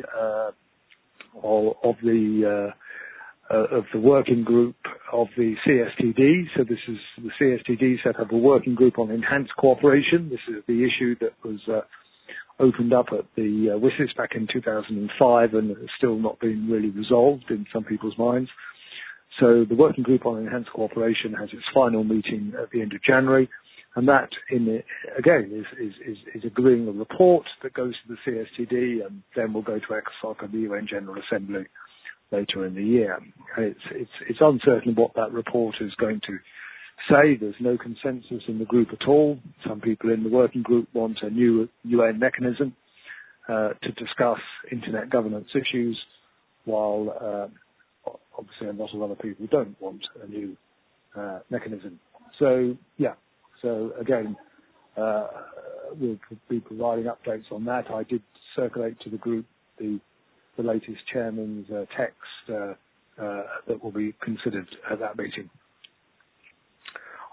working group of the CSTD. So this is the CSTD set up a working group on enhanced cooperation. This is the issue that was opened up at the WSIS back in 2005 and has still not been really resolved in some people's minds. So the working group on enhanced cooperation has its final meeting at the end of January. And that, again, is agreeing a report that goes to the CSTD and then will go to ECOSOC and the UN General Assembly later in the year. And it's uncertain what that report is going to say. There's no consensus in the group at all. Some people in the working group want a new UN mechanism to discuss internet governance issues, while obviously a lot of other people don't want a new mechanism. So, yeah. So again, we'll be providing updates on that. I did circulate to the group the latest chairman's text that will be considered at that meeting.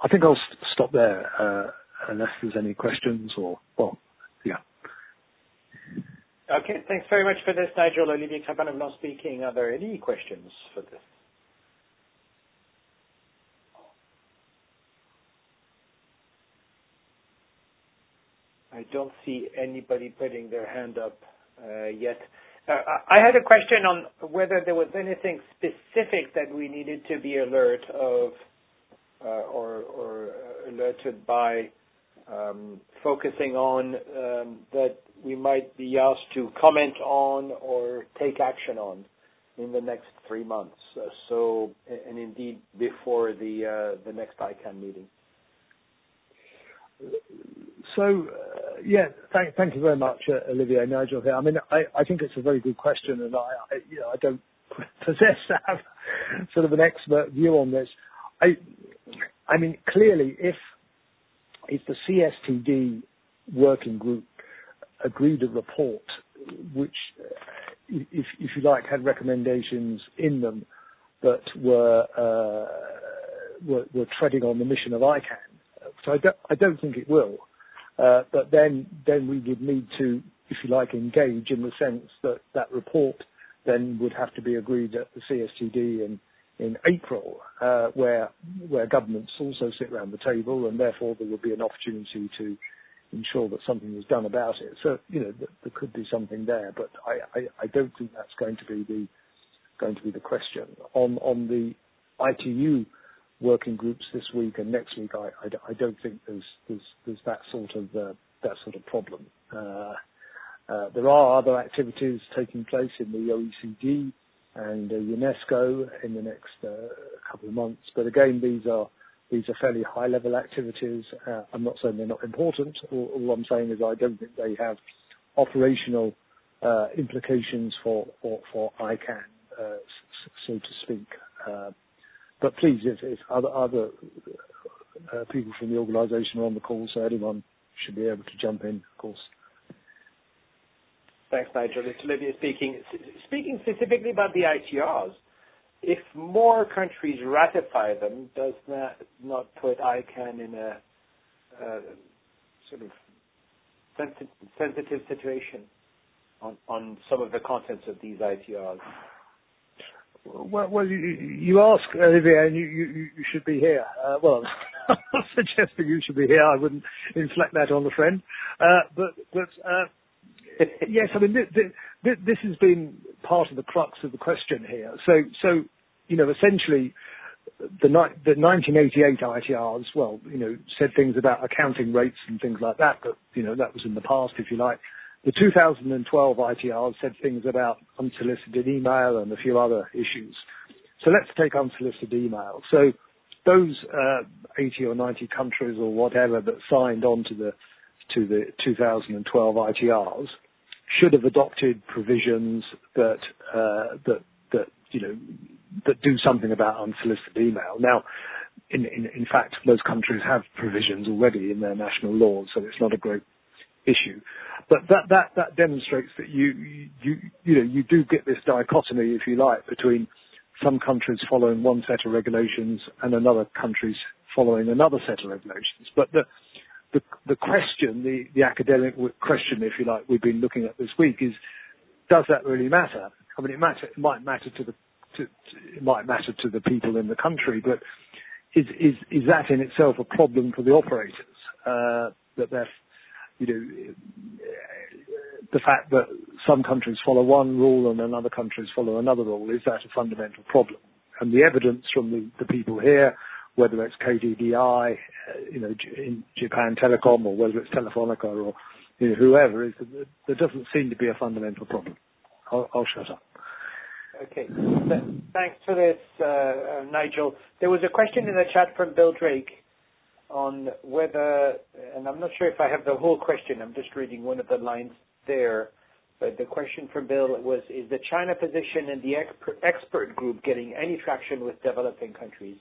I think I'll stop there unless there's any questions or, well, yeah. Okay, thanks very much for this, Nigel. Olivier Krépin-Leblanc speaking. Are there any questions for this? I don't see anybody putting their hand up yet. I had a question on whether there was anything specific that we needed to be alert of or alerted by focusing on that we might be asked to comment on or take action on in the next 3 months. And indeed before the next ICANN meeting. So, thank you very much, Olivier. Nigel here. I mean, I think it's a very good question, and I don't possess to have sort of an expert view on this. I mean, clearly, if the CSTD working group agreed a report, which, if you like, had recommendations in them that were treading on the mission of ICANN, so I don't think it will. But then we would need to, if you like, engage in the sense that report then would have to be agreed at the CSTD in April, where governments also sit around the table, and therefore there would be an opportunity to ensure that something was done about it. So, there could be something there, but I don't think that's going to be the question. On the ITU working groups this week and next week, I don't think there's that sort of problem. There are other activities taking place in the OECD and UNESCO in the next couple of months, but again, these are fairly high level activities. I'm not saying they're not important. All I'm saying is I don't think they have operational implications for ICANN, so to speak. But please, if other people from the organisation are on the call, so anyone should be able to jump in, of course. Thanks, Nigel. It's Olivier speaking. Speaking specifically about the ITRs, if more countries ratify them, does that not put ICANN in a sort of sensitive situation on some of the contents of these ITRs? Well, you ask, Olivier, and you should be here. Well, I'm not suggesting you should be here. I wouldn't inflict that on a friend. But yes, I mean, this has been part of the crux of the question here. So essentially, the 1988 ITRs, well, said things about accounting rates and things like that, but, that was in the past, if you like. The 2012 ITRs said things about unsolicited email and a few other issues. So let's take unsolicited email. So those 80 or 90 countries or whatever that signed on to the 2012 ITRs should have adopted provisions that do something about unsolicited email. Now, in fact, those countries have provisions already in their national laws, so it's not a great issue. But that demonstrates that you do get this dichotomy, if you like, between some countries following one set of regulations and another countries following another set of regulations. But the question, the academic question, if you like, we've been looking at this week is, does that really matter? I mean, it might matter to the people in the country, but is that in itself a problem for the operators? That they're, the fact that some countries follow one rule and another countries follow another rule, is that a fundamental problem? And the evidence from the people here, whether it's KDDI, in Japan Telecom, or whether it's Telefonica or whoever, is that there doesn't seem to be a fundamental problem. I'll shut up. Okay. Thanks for this, Nigel. There was a question in the chat from Bill Drake on whether, and I'm not sure if I have the whole question, I'm just reading one of the lines there, but the question from Bill was, is the China position in the expert group getting any traction with developing countries?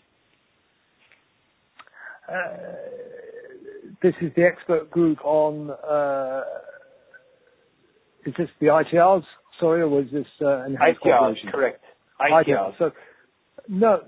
This is the expert group on, is this the ITRs? Sorry, or was this enhanced ITRs, cooperation? correct. ITRs. So, No,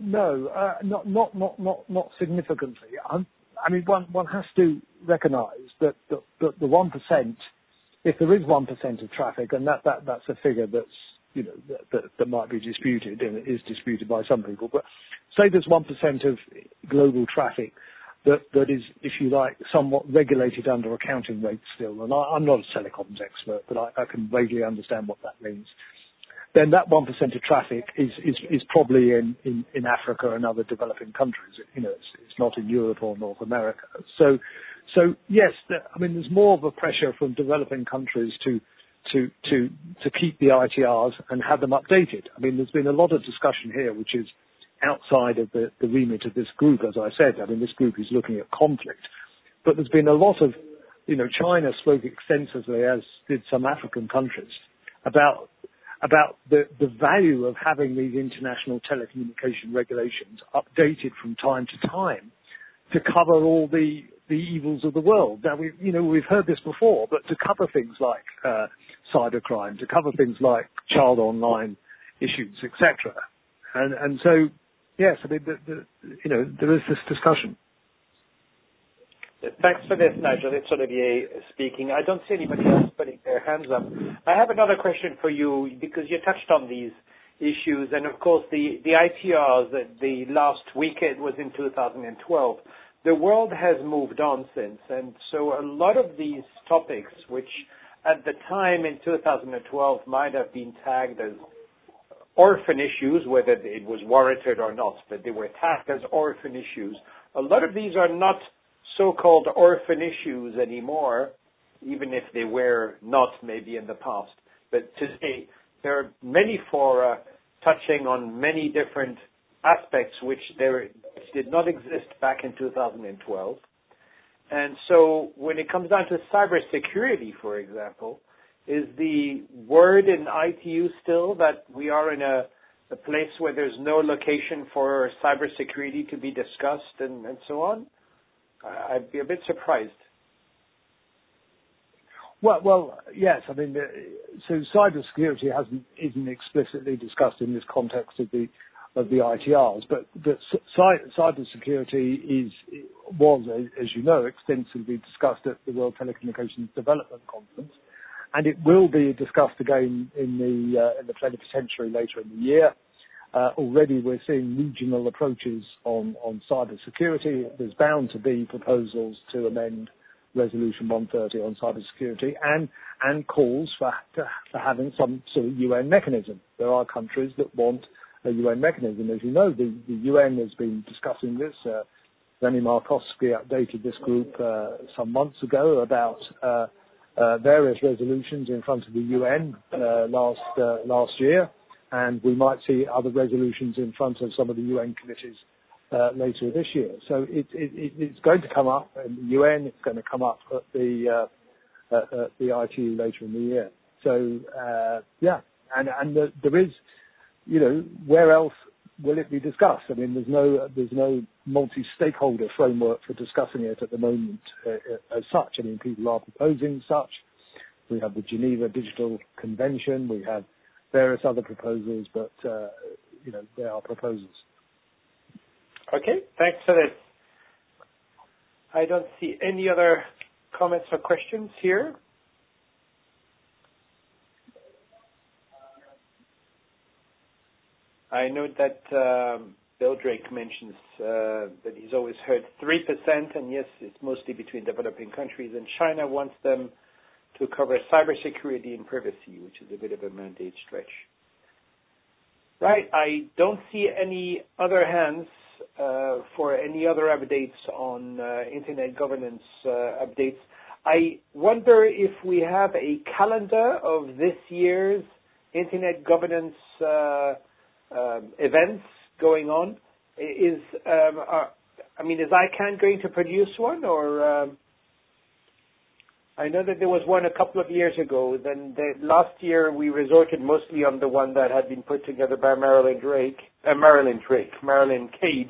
not significantly. I mean, one has to recognise that the 1%, if there is 1% of traffic, and that's a figure that's, you know, that might be disputed, and it is disputed by some people, but say there's 1% of global traffic that is, if you like, somewhat regulated under accounting rates still, and I'm not a telecoms expert, but I can vaguely understand what that means. Then that 1% of traffic is probably in Africa and other developing countries. You know, it's not in Europe or North America. So yes, I mean, there's more of a pressure from developing countries to keep the ITRs and have them updated. I mean, there's been a lot of discussion here, which is outside of the remit of this group, as I said. I mean, this group is looking at conflict, but there's been a lot of, you know, China spoke extensively, as did some African countries, about the value of having these international telecommunication regulations updated from time to time to cover all the evils of the world. Now, we've heard this before, but to cover things like cybercrime, to cover things like child online issues, etc. And so, yes, I mean, there is this discussion. Thanks for this, Nigel. It's Olivier speaking. I don't see anybody else putting their hands up. I have another question for you, because you touched on these issues, and of course the ITRs, the last weekend was in 2012. The world has moved on since, and so a lot of these topics, which at the time in 2012 might have been tagged as orphan issues, whether it was warranted or not, but they were tagged as orphan issues. A lot of these are not so-called orphan issues anymore, even if they were not maybe in the past. But today, there are many fora touching on many different aspects which did not exist back in 2012. And so when it comes down to cybersecurity, for example, is the word in ITU still that we are in a place where there's no location for cybersecurity to be discussed and so on? I'd be a bit surprised. Well, yes. I mean, so cybersecurity isn't explicitly discussed in this context of the ITRs, but cybersecurity was, as you know, extensively discussed at the World Telecommunications Development Conference, and it will be discussed again in the plenipotentiary later in the year. Already we're seeing regional approaches on cybersecurity. There's bound to be proposals to amend Resolution 130 on cybersecurity and calls for having some sort of UN mechanism. There are countries that want a UN mechanism. As you know, the UN has been discussing this. Remy Markowski updated this group some months ago about various resolutions in front of the UN last year. And we might see other resolutions in front of some of the UN committees later this year. So it's going to come up in the UN. It's going to come up at the ITU later in the year. So and there is, you know, where else will it be discussed? I mean, there's no multi-stakeholder framework for discussing it at the moment as such. I mean, people are proposing such. We have the Geneva Digital Convention. We have various other proposals, but, they are proposals. Okay, thanks for this. I don't see any other comments or questions here. I know that Bill Drake mentions that he's always heard 3%, and yes, it's mostly between developing countries, and China wants them to cover cybersecurity and privacy, which is a bit of a mandate stretch. Right, I don't see any other hands for any other updates on Internet governance updates. I wonder if we have a calendar of this year's Internet governance events going on. Is ICANN going to produce one, or I know that there was one a couple of years ago. Then last year we resorted mostly on the one that had been put together by Marilyn Cade.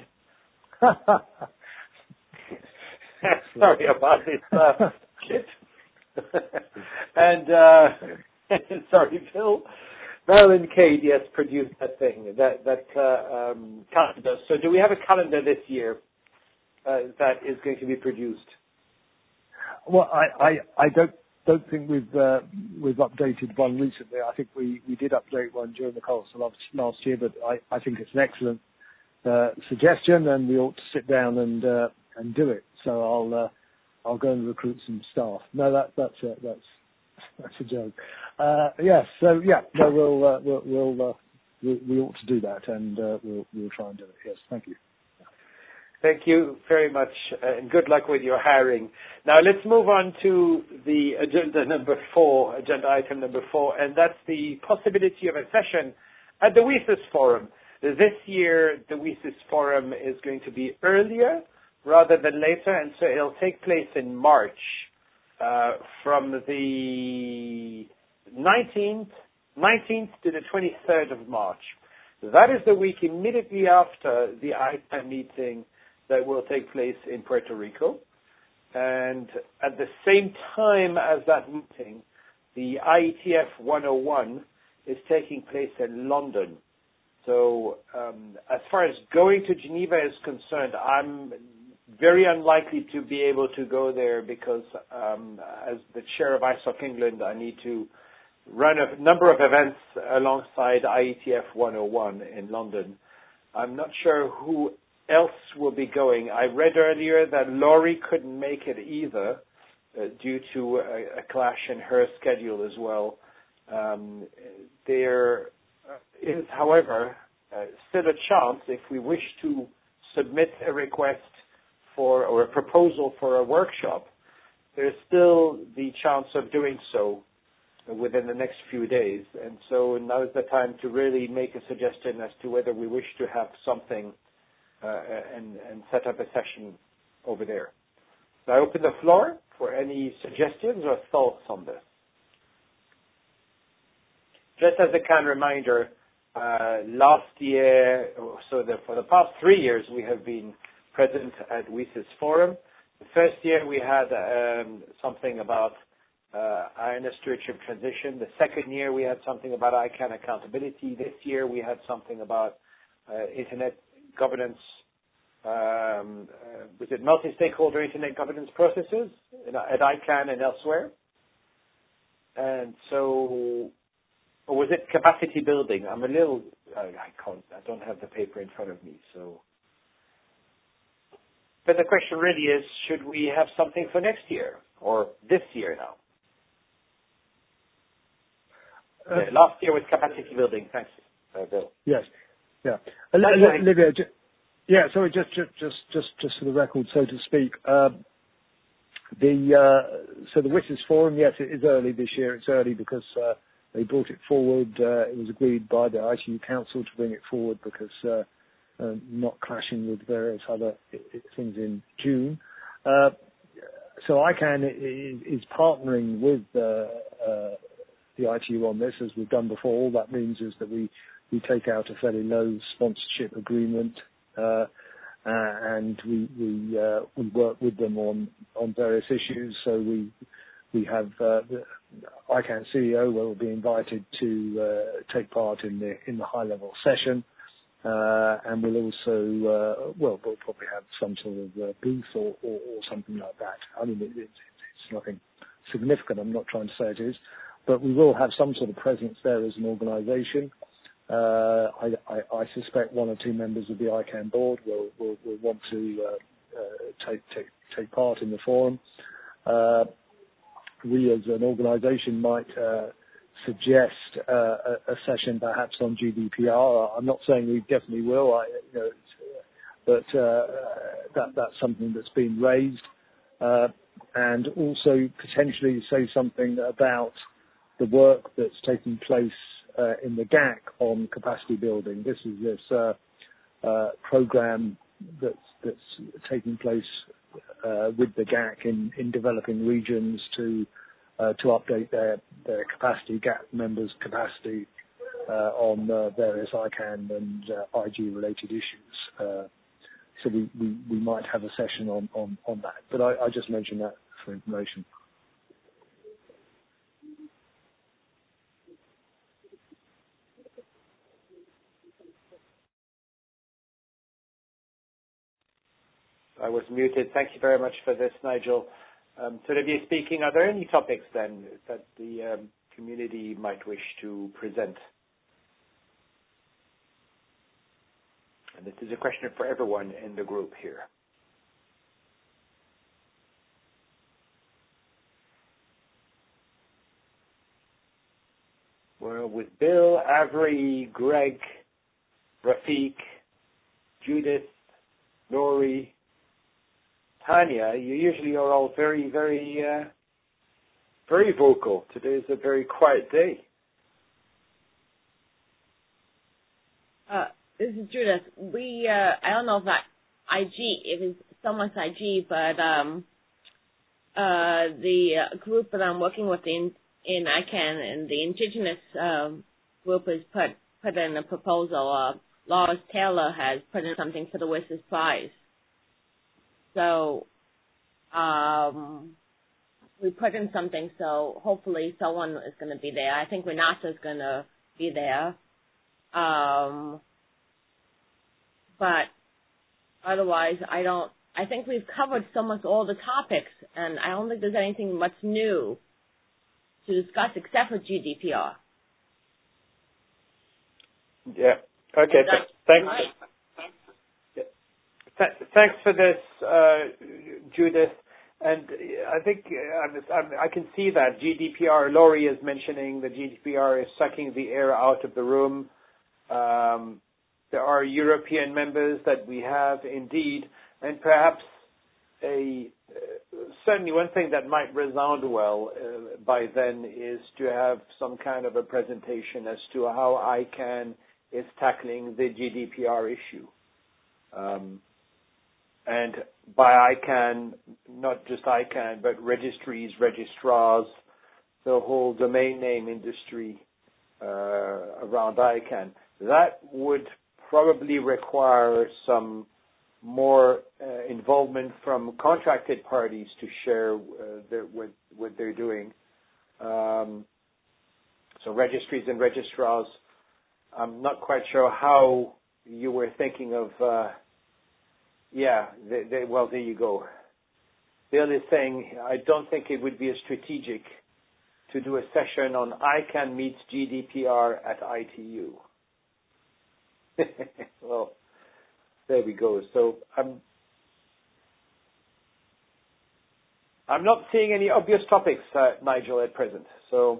Sorry about this, Kit. And sorry, Phil. Marilyn Cade, yes, produced that thing, that calendar. So do we have a calendar this year that is going to be produced? Well, I don't think we've updated one recently. I think we did update one during the course of last year, but I think it's an excellent suggestion, and we ought to sit down and do it. So I'll go and recruit some staff. No, that's a joke. Yes. So yeah, no, we ought to do that, and we'll try and do it. Yes. Thank you. Thank you very much, and good luck with your hiring. Now let's move on to the agenda item number 4, and that's the possibility of a session at the WSIS Forum. This year, the WSIS Forum is going to be earlier rather than later, and so it'll take place in March from the 19th to the 23rd of March. That is the week immediately after the ICANN meeting that will take place in Puerto Rico. And at the same time as that meeting, the IETF 101 is taking place in London. So as far as going to Geneva is concerned, I'm very unlikely to be able to go there because as the chair of ISOC England, I need to run a number of events alongside IETF 101 in London. I'm not sure who else will be going. I read earlier that Laurie couldn't make it either due to a clash in her schedule as well. There is, however, still a chance if we wish to submit a request for or a proposal for a workshop, there's still the chance of doing so within the next few days. And so now is the time to really make a suggestion as to whether we wish to have something and set up a session over there. So I open the floor for any suggestions or thoughts on this. Just as a kind reminder, last year, for the past 3 years, we have been present at WSIS Forum. The first year we had something about IANA stewardship transition. The second year we had something about ICANN accountability. This year we had something about Internet governance, was it multi-stakeholder Internet governance processes at ICANN and elsewhere? And so, or was it capacity building? I'm a little, I don't have the paper in front of me, so. But the question really is, should we have something for next year or this year now? Last year was capacity building. Thanks, Bill. Yes. Yeah. Olivia, sorry, just for the record, so to speak. The WSIS Forum, yes, it is early this year. It's early because they brought it forward. It was agreed by the ITU Council to bring it forward because not clashing with various other things in June. So ICANN is partnering with the ITU on this, as we've done before. All that means is that we take out a fairly low sponsorship agreement, and we work with them on various issues. So we have the ICANN CEO will be invited to take part in the high level session, and we'll also we'll probably have some sort of booth or something like that. I mean, it's nothing significant. I'm not trying to say it is. But we will have some sort of presence there as an organisation. I suspect one or two members of the ICANN board will want to take part in the forum. We as an organisation might suggest a session perhaps on GDPR. I'm not saying we definitely will, but that's something that's been raised. And also potentially say something about the work that's taking place in the GAC on capacity building. This is this program that's taking place with the GAC in developing regions to update their capacity, GAC members' capacity on various ICANN and IG related issues. So we might have a session on that. But I just mentioned that for information. I was muted. Thank you very much for this, Nigel. To Olivier speaking, are there any topics then that the community might wish to present? And this is a question for everyone in the group here. Well, with Bill, Avery, Greg, Rafiq, Judith, Laurie, Tanya, you usually are all very, very, very vocal. Today is a very quiet day. This is Judith. I don't know if it's someone's IG, but the group that I'm working with in ICANN and the Indigenous group has put in a proposal. Lois Taylor has put in something for the Wizards Prize. So we put in something, so hopefully someone is going to be there. I think Renata is going to be there. But otherwise, I think we've covered almost all the topics, and I don't think there's anything much new to discuss except for GDPR. Yeah. Okay. Thanks. Right. Thanks for this, Judith. And I think I can see that GDPR. Laurie is mentioning the GDPR is sucking the air out of the room. There are European members that we have indeed, and perhaps certainly one thing that might resound well by then is to have some kind of a presentation as to how ICANN is tackling the GDPR issue. And by ICANN, not just ICANN, but registries, registrars, the whole domain name industry around ICANN. That would probably require some more involvement from contracted parties to share what they're doing. So registries and registrars, I'm not quite sure how you were thinking of, well, there you go. Bill is saying, I don't think it would be as strategic to do a session on ICANN meets GDPR at ITU. Well, there we go. So I'm not seeing any obvious topics, Nigel, at present. So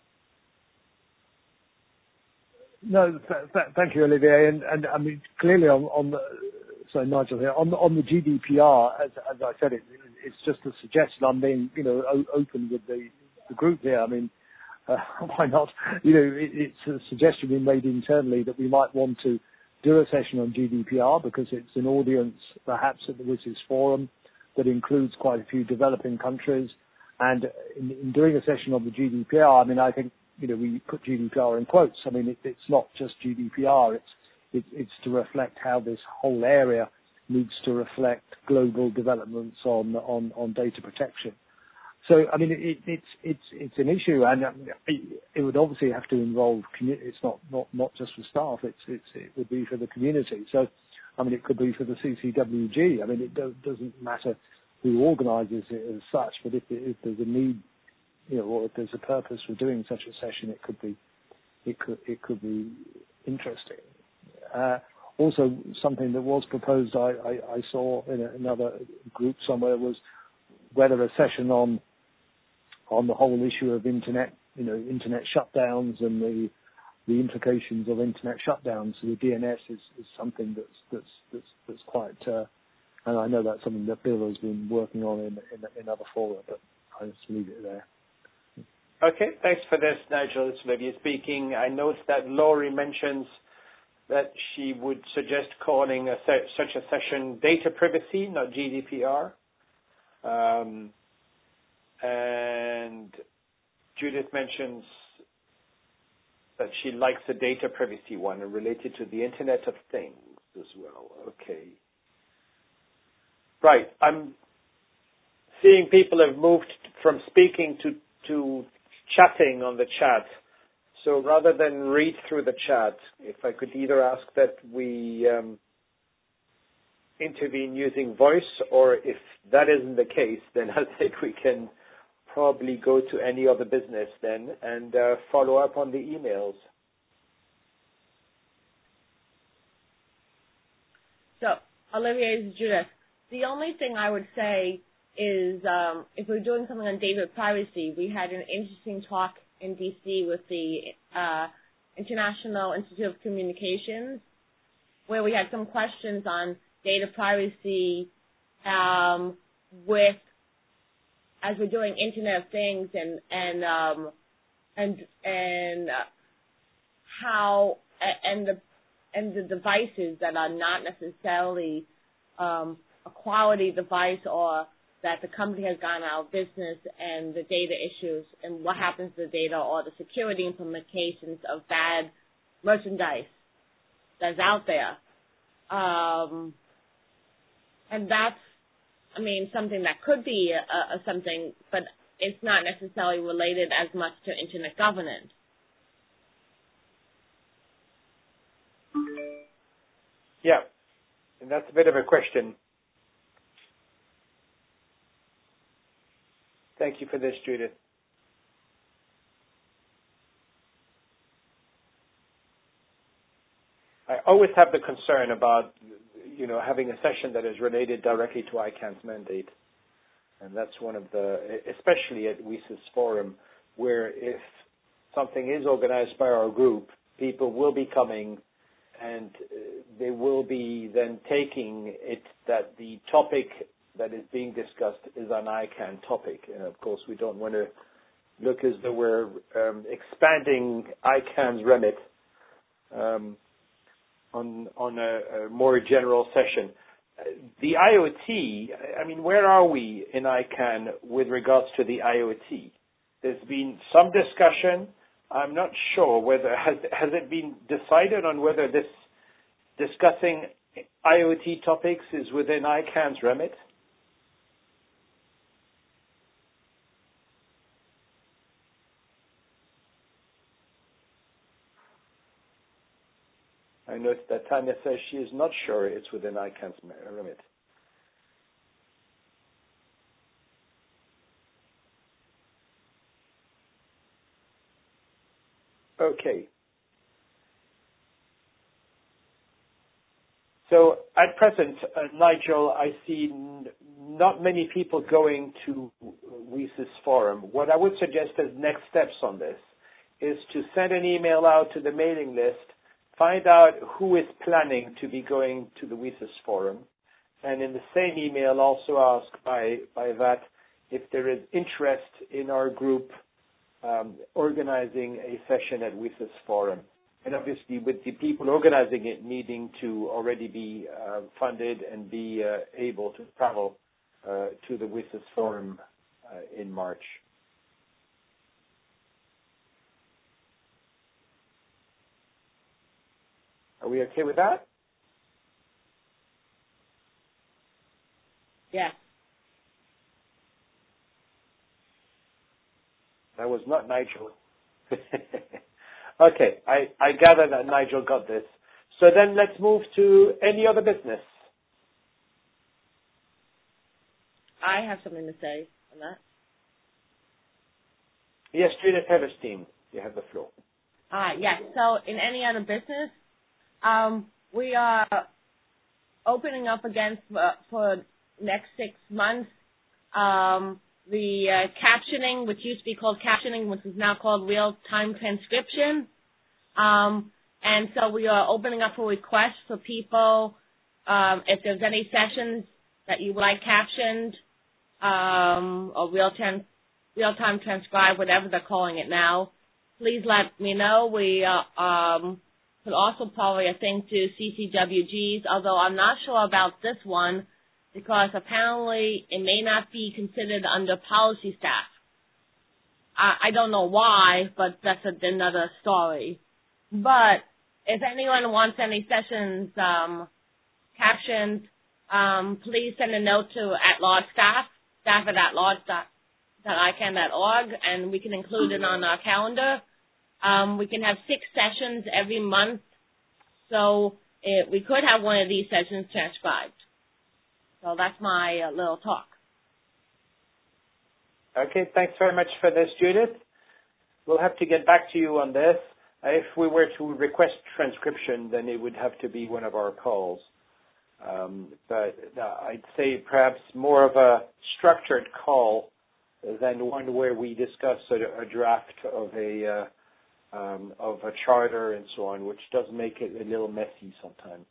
no, thank you, Olivier. And I mean, clearly sorry, Nigel here, on the GDPR, as I said, it's just a suggestion. I'm being, open with the group here. I mean, why not? It's a suggestion we made internally that we might want to do a session on GDPR because it's an audience, perhaps at the WSIS Forum, that includes quite a few developing countries. And in doing a session on the GDPR, I mean, I think, we put GDPR in quotes. I mean, it's not just GDPR. It's to reflect how this whole area needs to reflect global developments on data protection. So, I mean, it's an issue, and it would obviously have to involve. It's not just for staff. It would be for the community. So, I mean, it could be for the CCWG. I mean, it doesn't matter who organises it as such, but if there's a need, or if there's a purpose for doing such a session, it could be interesting. Also, something that was proposed, I saw in another group somewhere, was whether a session on the whole issue of internet shutdowns and the implications of internet shutdowns to the DNS is something that's quite, and I know that's something that Bill has been working on in other fora, but I'll just leave it there. Okay, thanks for this, Nigel. It's Olivier speaking. I note that Laurie mentions that she would suggest calling such a session data privacy, not GDPR. And Judith mentions that she likes the data privacy one related to the Internet of Things as well. Okay. Right. I'm seeing people have moved from speaking to chatting on the chat. So rather than read through the chat, if I could either ask that we intervene using voice, or if that isn't the case, then I think we can probably go to any other business then and follow up on the emails. So, Olivier, this is Judith. The only thing I would say is if we're doing something on data privacy, we had an interesting talk in D.C. with the International Institute of Communications, where we had some questions on data privacy with, as we're doing Internet of Things and how and the devices that are not necessarily a quality device, or that the company has gone out of business, and the data issues and what happens to the data, or the security implications of bad merchandise that's out there. And that's, I mean, something that could be something, but it's not necessarily related as much to Internet governance. Yeah, and that's a bit of a question. Thank you for this, Judith. I always have the concern about, having a session that is related directly to ICANN's mandate. And that's one of especially at WSIS Forum, where if something is organized by our group, people will be coming and they will be then taking it that the topic that is being discussed is an ICANN topic. And of course, we don't want to look as though we're expanding ICANN's remit on a more general session. The IoT, I mean, where are we in ICANN with regards to the IoT? There's been some discussion. I'm not sure whether, has it been decided on whether this discussing IoT topics is within ICANN's remit? I noticed that Tanya says she is not sure it's within ICANN's remit. Okay. So at present, Nigel, I see not many people going to WSIS Forum. What I would suggest as next steps on this is to send an email out to the mailing list, find out who is planning to be going to the WSIS Forum, and in the same email also ask by that if there is interest in our group organizing a session at WSIS Forum. And obviously with the people organizing it needing to already be funded and be able to travel to the WSIS Forum in March. Are we okay with that? Yes. That was not Nigel. Okay, I gather that Nigel got this. So then let's move to any other business. I have something to say on that. Yes, Judith Heatherstein, you have the floor. Yes, so in any other business, we are opening up again for next 6 months the captioning, which used to be called captioning, which is now called real-time transcription. And so we are opening up for requests for people if there's any sessions that you would like captioned or real-time transcribed, whatever they're calling it now. Please let me know. We could also probably, I think, do CCWGs, although I'm not sure about this one because apparently it may not be considered under policy staff. I don't know why, but that's another story. But if anyone wants any sessions captioned, please send a note to @large staff at@large.icann.org, and we can include it on our calendar. We can have 6 sessions every month, so we could have one of these sessions transcribed. So that's my little talk. Okay, thanks very much for this, Judith. We'll have to get back to you on this. If we were to request transcription, then it would have to be one of our calls. But I'd say perhaps more of a structured call than one where we discuss a draft of a charter and so on, which does make it a little messy sometimes.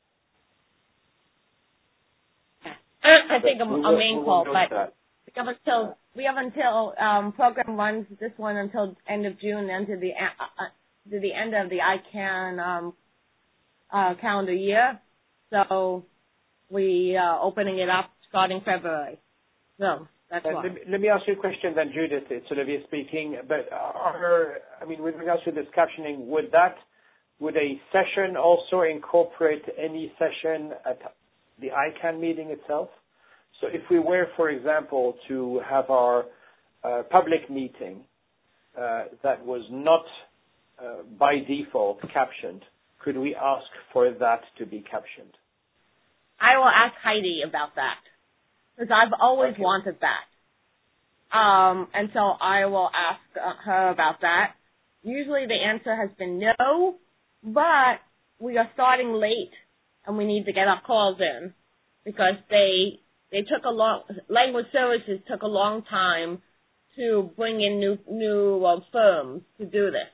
I think a main call, but we have until program runs this one until end of June, and to the end of the ICANN calendar year. So we are opening it up starting February. So that's why. Let me ask you a question then, Judith. It's Olivia speaking. But with regards to this captioning, would a session also incorporate any session at the ICANN meeting itself? So if we were, for example, to have our public meeting that was not by default captioned, could we ask for that to be captioned? I will ask Heidi about that, because I've always wanted that. And so I will ask her about that. Usually the answer has been no, but we are starting late and we need to get our calls in because language services took a long time to bring in new firms to do this.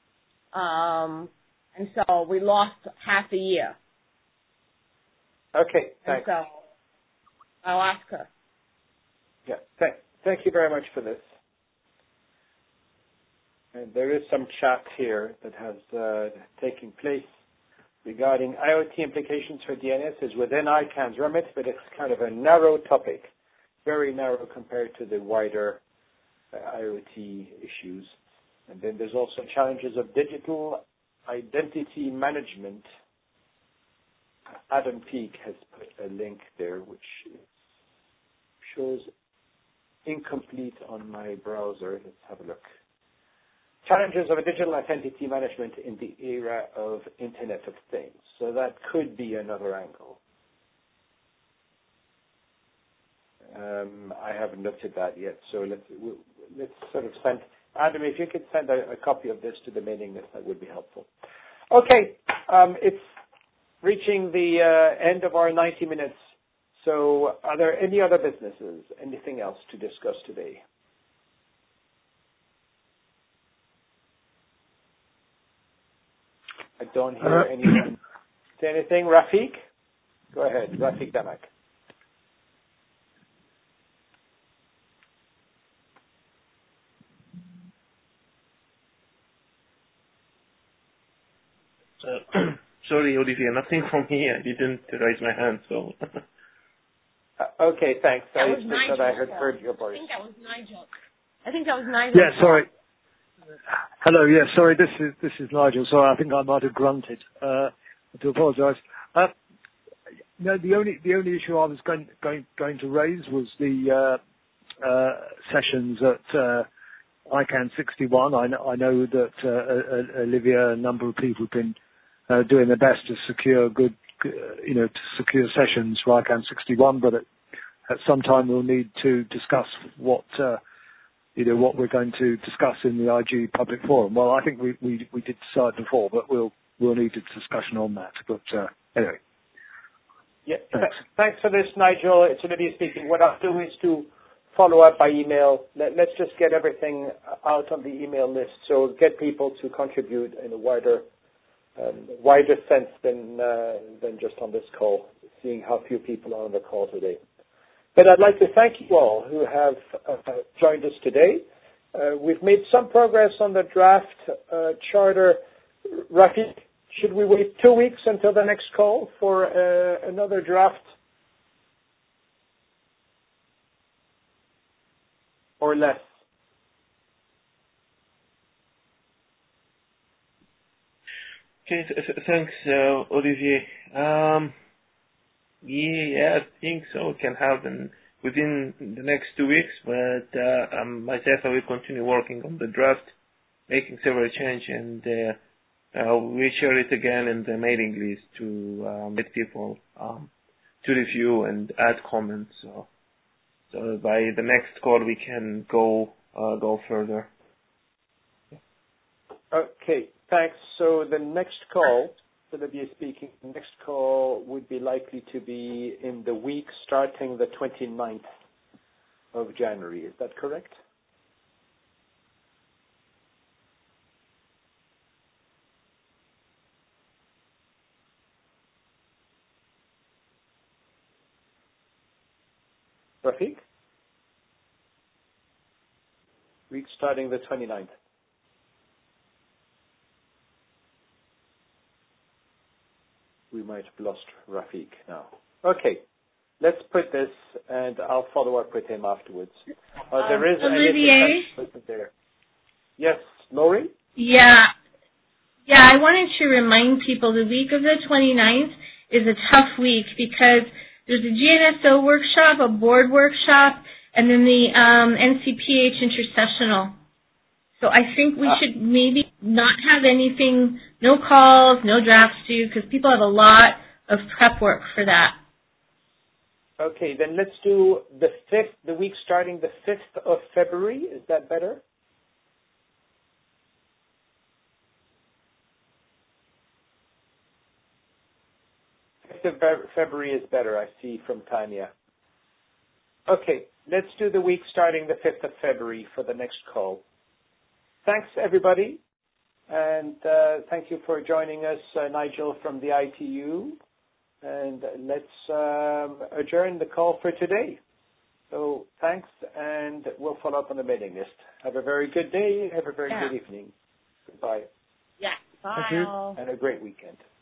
And so we lost half a year. Okay, thanks. And so I'll ask her. Yeah, thank you very much for this. And there is some chat here that has taken place regarding IoT implications for DNS is within ICANN's remit, but it's kind of a narrow topic, very narrow compared to the wider IoT issues. And then there's also challenges of digital identity management. Adam Peake has put a link there which shows incomplete on my browser. Let's have a look. Challenges of digital identity management in the era of Internet of Things. So that could be another angle. I haven't looked at that yet, so let's sort of send, Adam, if you could send a copy of this to the mailing list, that would be helpful. Okay, it's reaching the end of our 90 minutes. So are there any other businesses, anything else to discuss today? I don't hear anyone say anything. Rafiq? Go ahead, Rafiq Damak. Sorry, Olivier, nothing from me. I didn't raise my hand, so. Okay, thanks. That was Nigel. I heard your voice. I think that was Nigel. Yeah, sorry. Hello. Yeah, sorry. This is Nigel. Sorry, I think I might have grunted. I do apologise. No, the only issue I was going to raise was the sessions at ICANN 61. I know that Olivia, a number of people have been doing their best to secure secure sessions for ICANN 61, but at some time we'll need to discuss what we're going to discuss in the IG public forum. Well, I think we did decide before, but we'll need a discussion on that. But anyway. Yeah, thanks for this, Nigel. It's Olivia speaking. What I'll do is to follow up by email. Let's just get everything out on the email list, so get people to contribute in a wider sense than just on this call, seeing how few people are on the call today. But I'd like to thank you all who have joined us today. We've made some progress on the draft charter. Rafi, should we wait 2 weeks until the next call for another draft? Or less? Okay, thanks, Olivier. Yeah, I think so. It can happen within the next 2 weeks, but myself, I will continue working on the draft, making several changes, and we'll share it again in the mailing list to let people review and add comments. So by the next call we can go further. Okay, thanks. So the next call, Olivier speaking, the next call would be likely to be in the week starting the 29th of January. Is that correct? Rafiq? Week starting the 29th. We might have lost Rafiq now. Okay, let's put this, and I'll follow up with him afterwards. There is Olivier? there. Yes, Lori? Yeah, I wanted to remind people the week of the 29th is a tough week because there's a GNSO workshop, a board workshop, and then the NCPH intercessional. So I think we should maybe not have anything, no calls, no drafts due, because people have a lot of prep work for that. Okay, then let's do the 5th, the week starting the 5th of February. Is that better? 5th of February is better, I see from Tanya. Okay, let's do the week starting the 5th of February for the next call. Thanks, everybody. And thank you for joining us, Nigel from the ITU. And let's adjourn the call for today. So thanks, and we'll follow up on the mailing list. Have a very good day. Have a very good evening. Goodbye. Yeah. Bye. And a great weekend.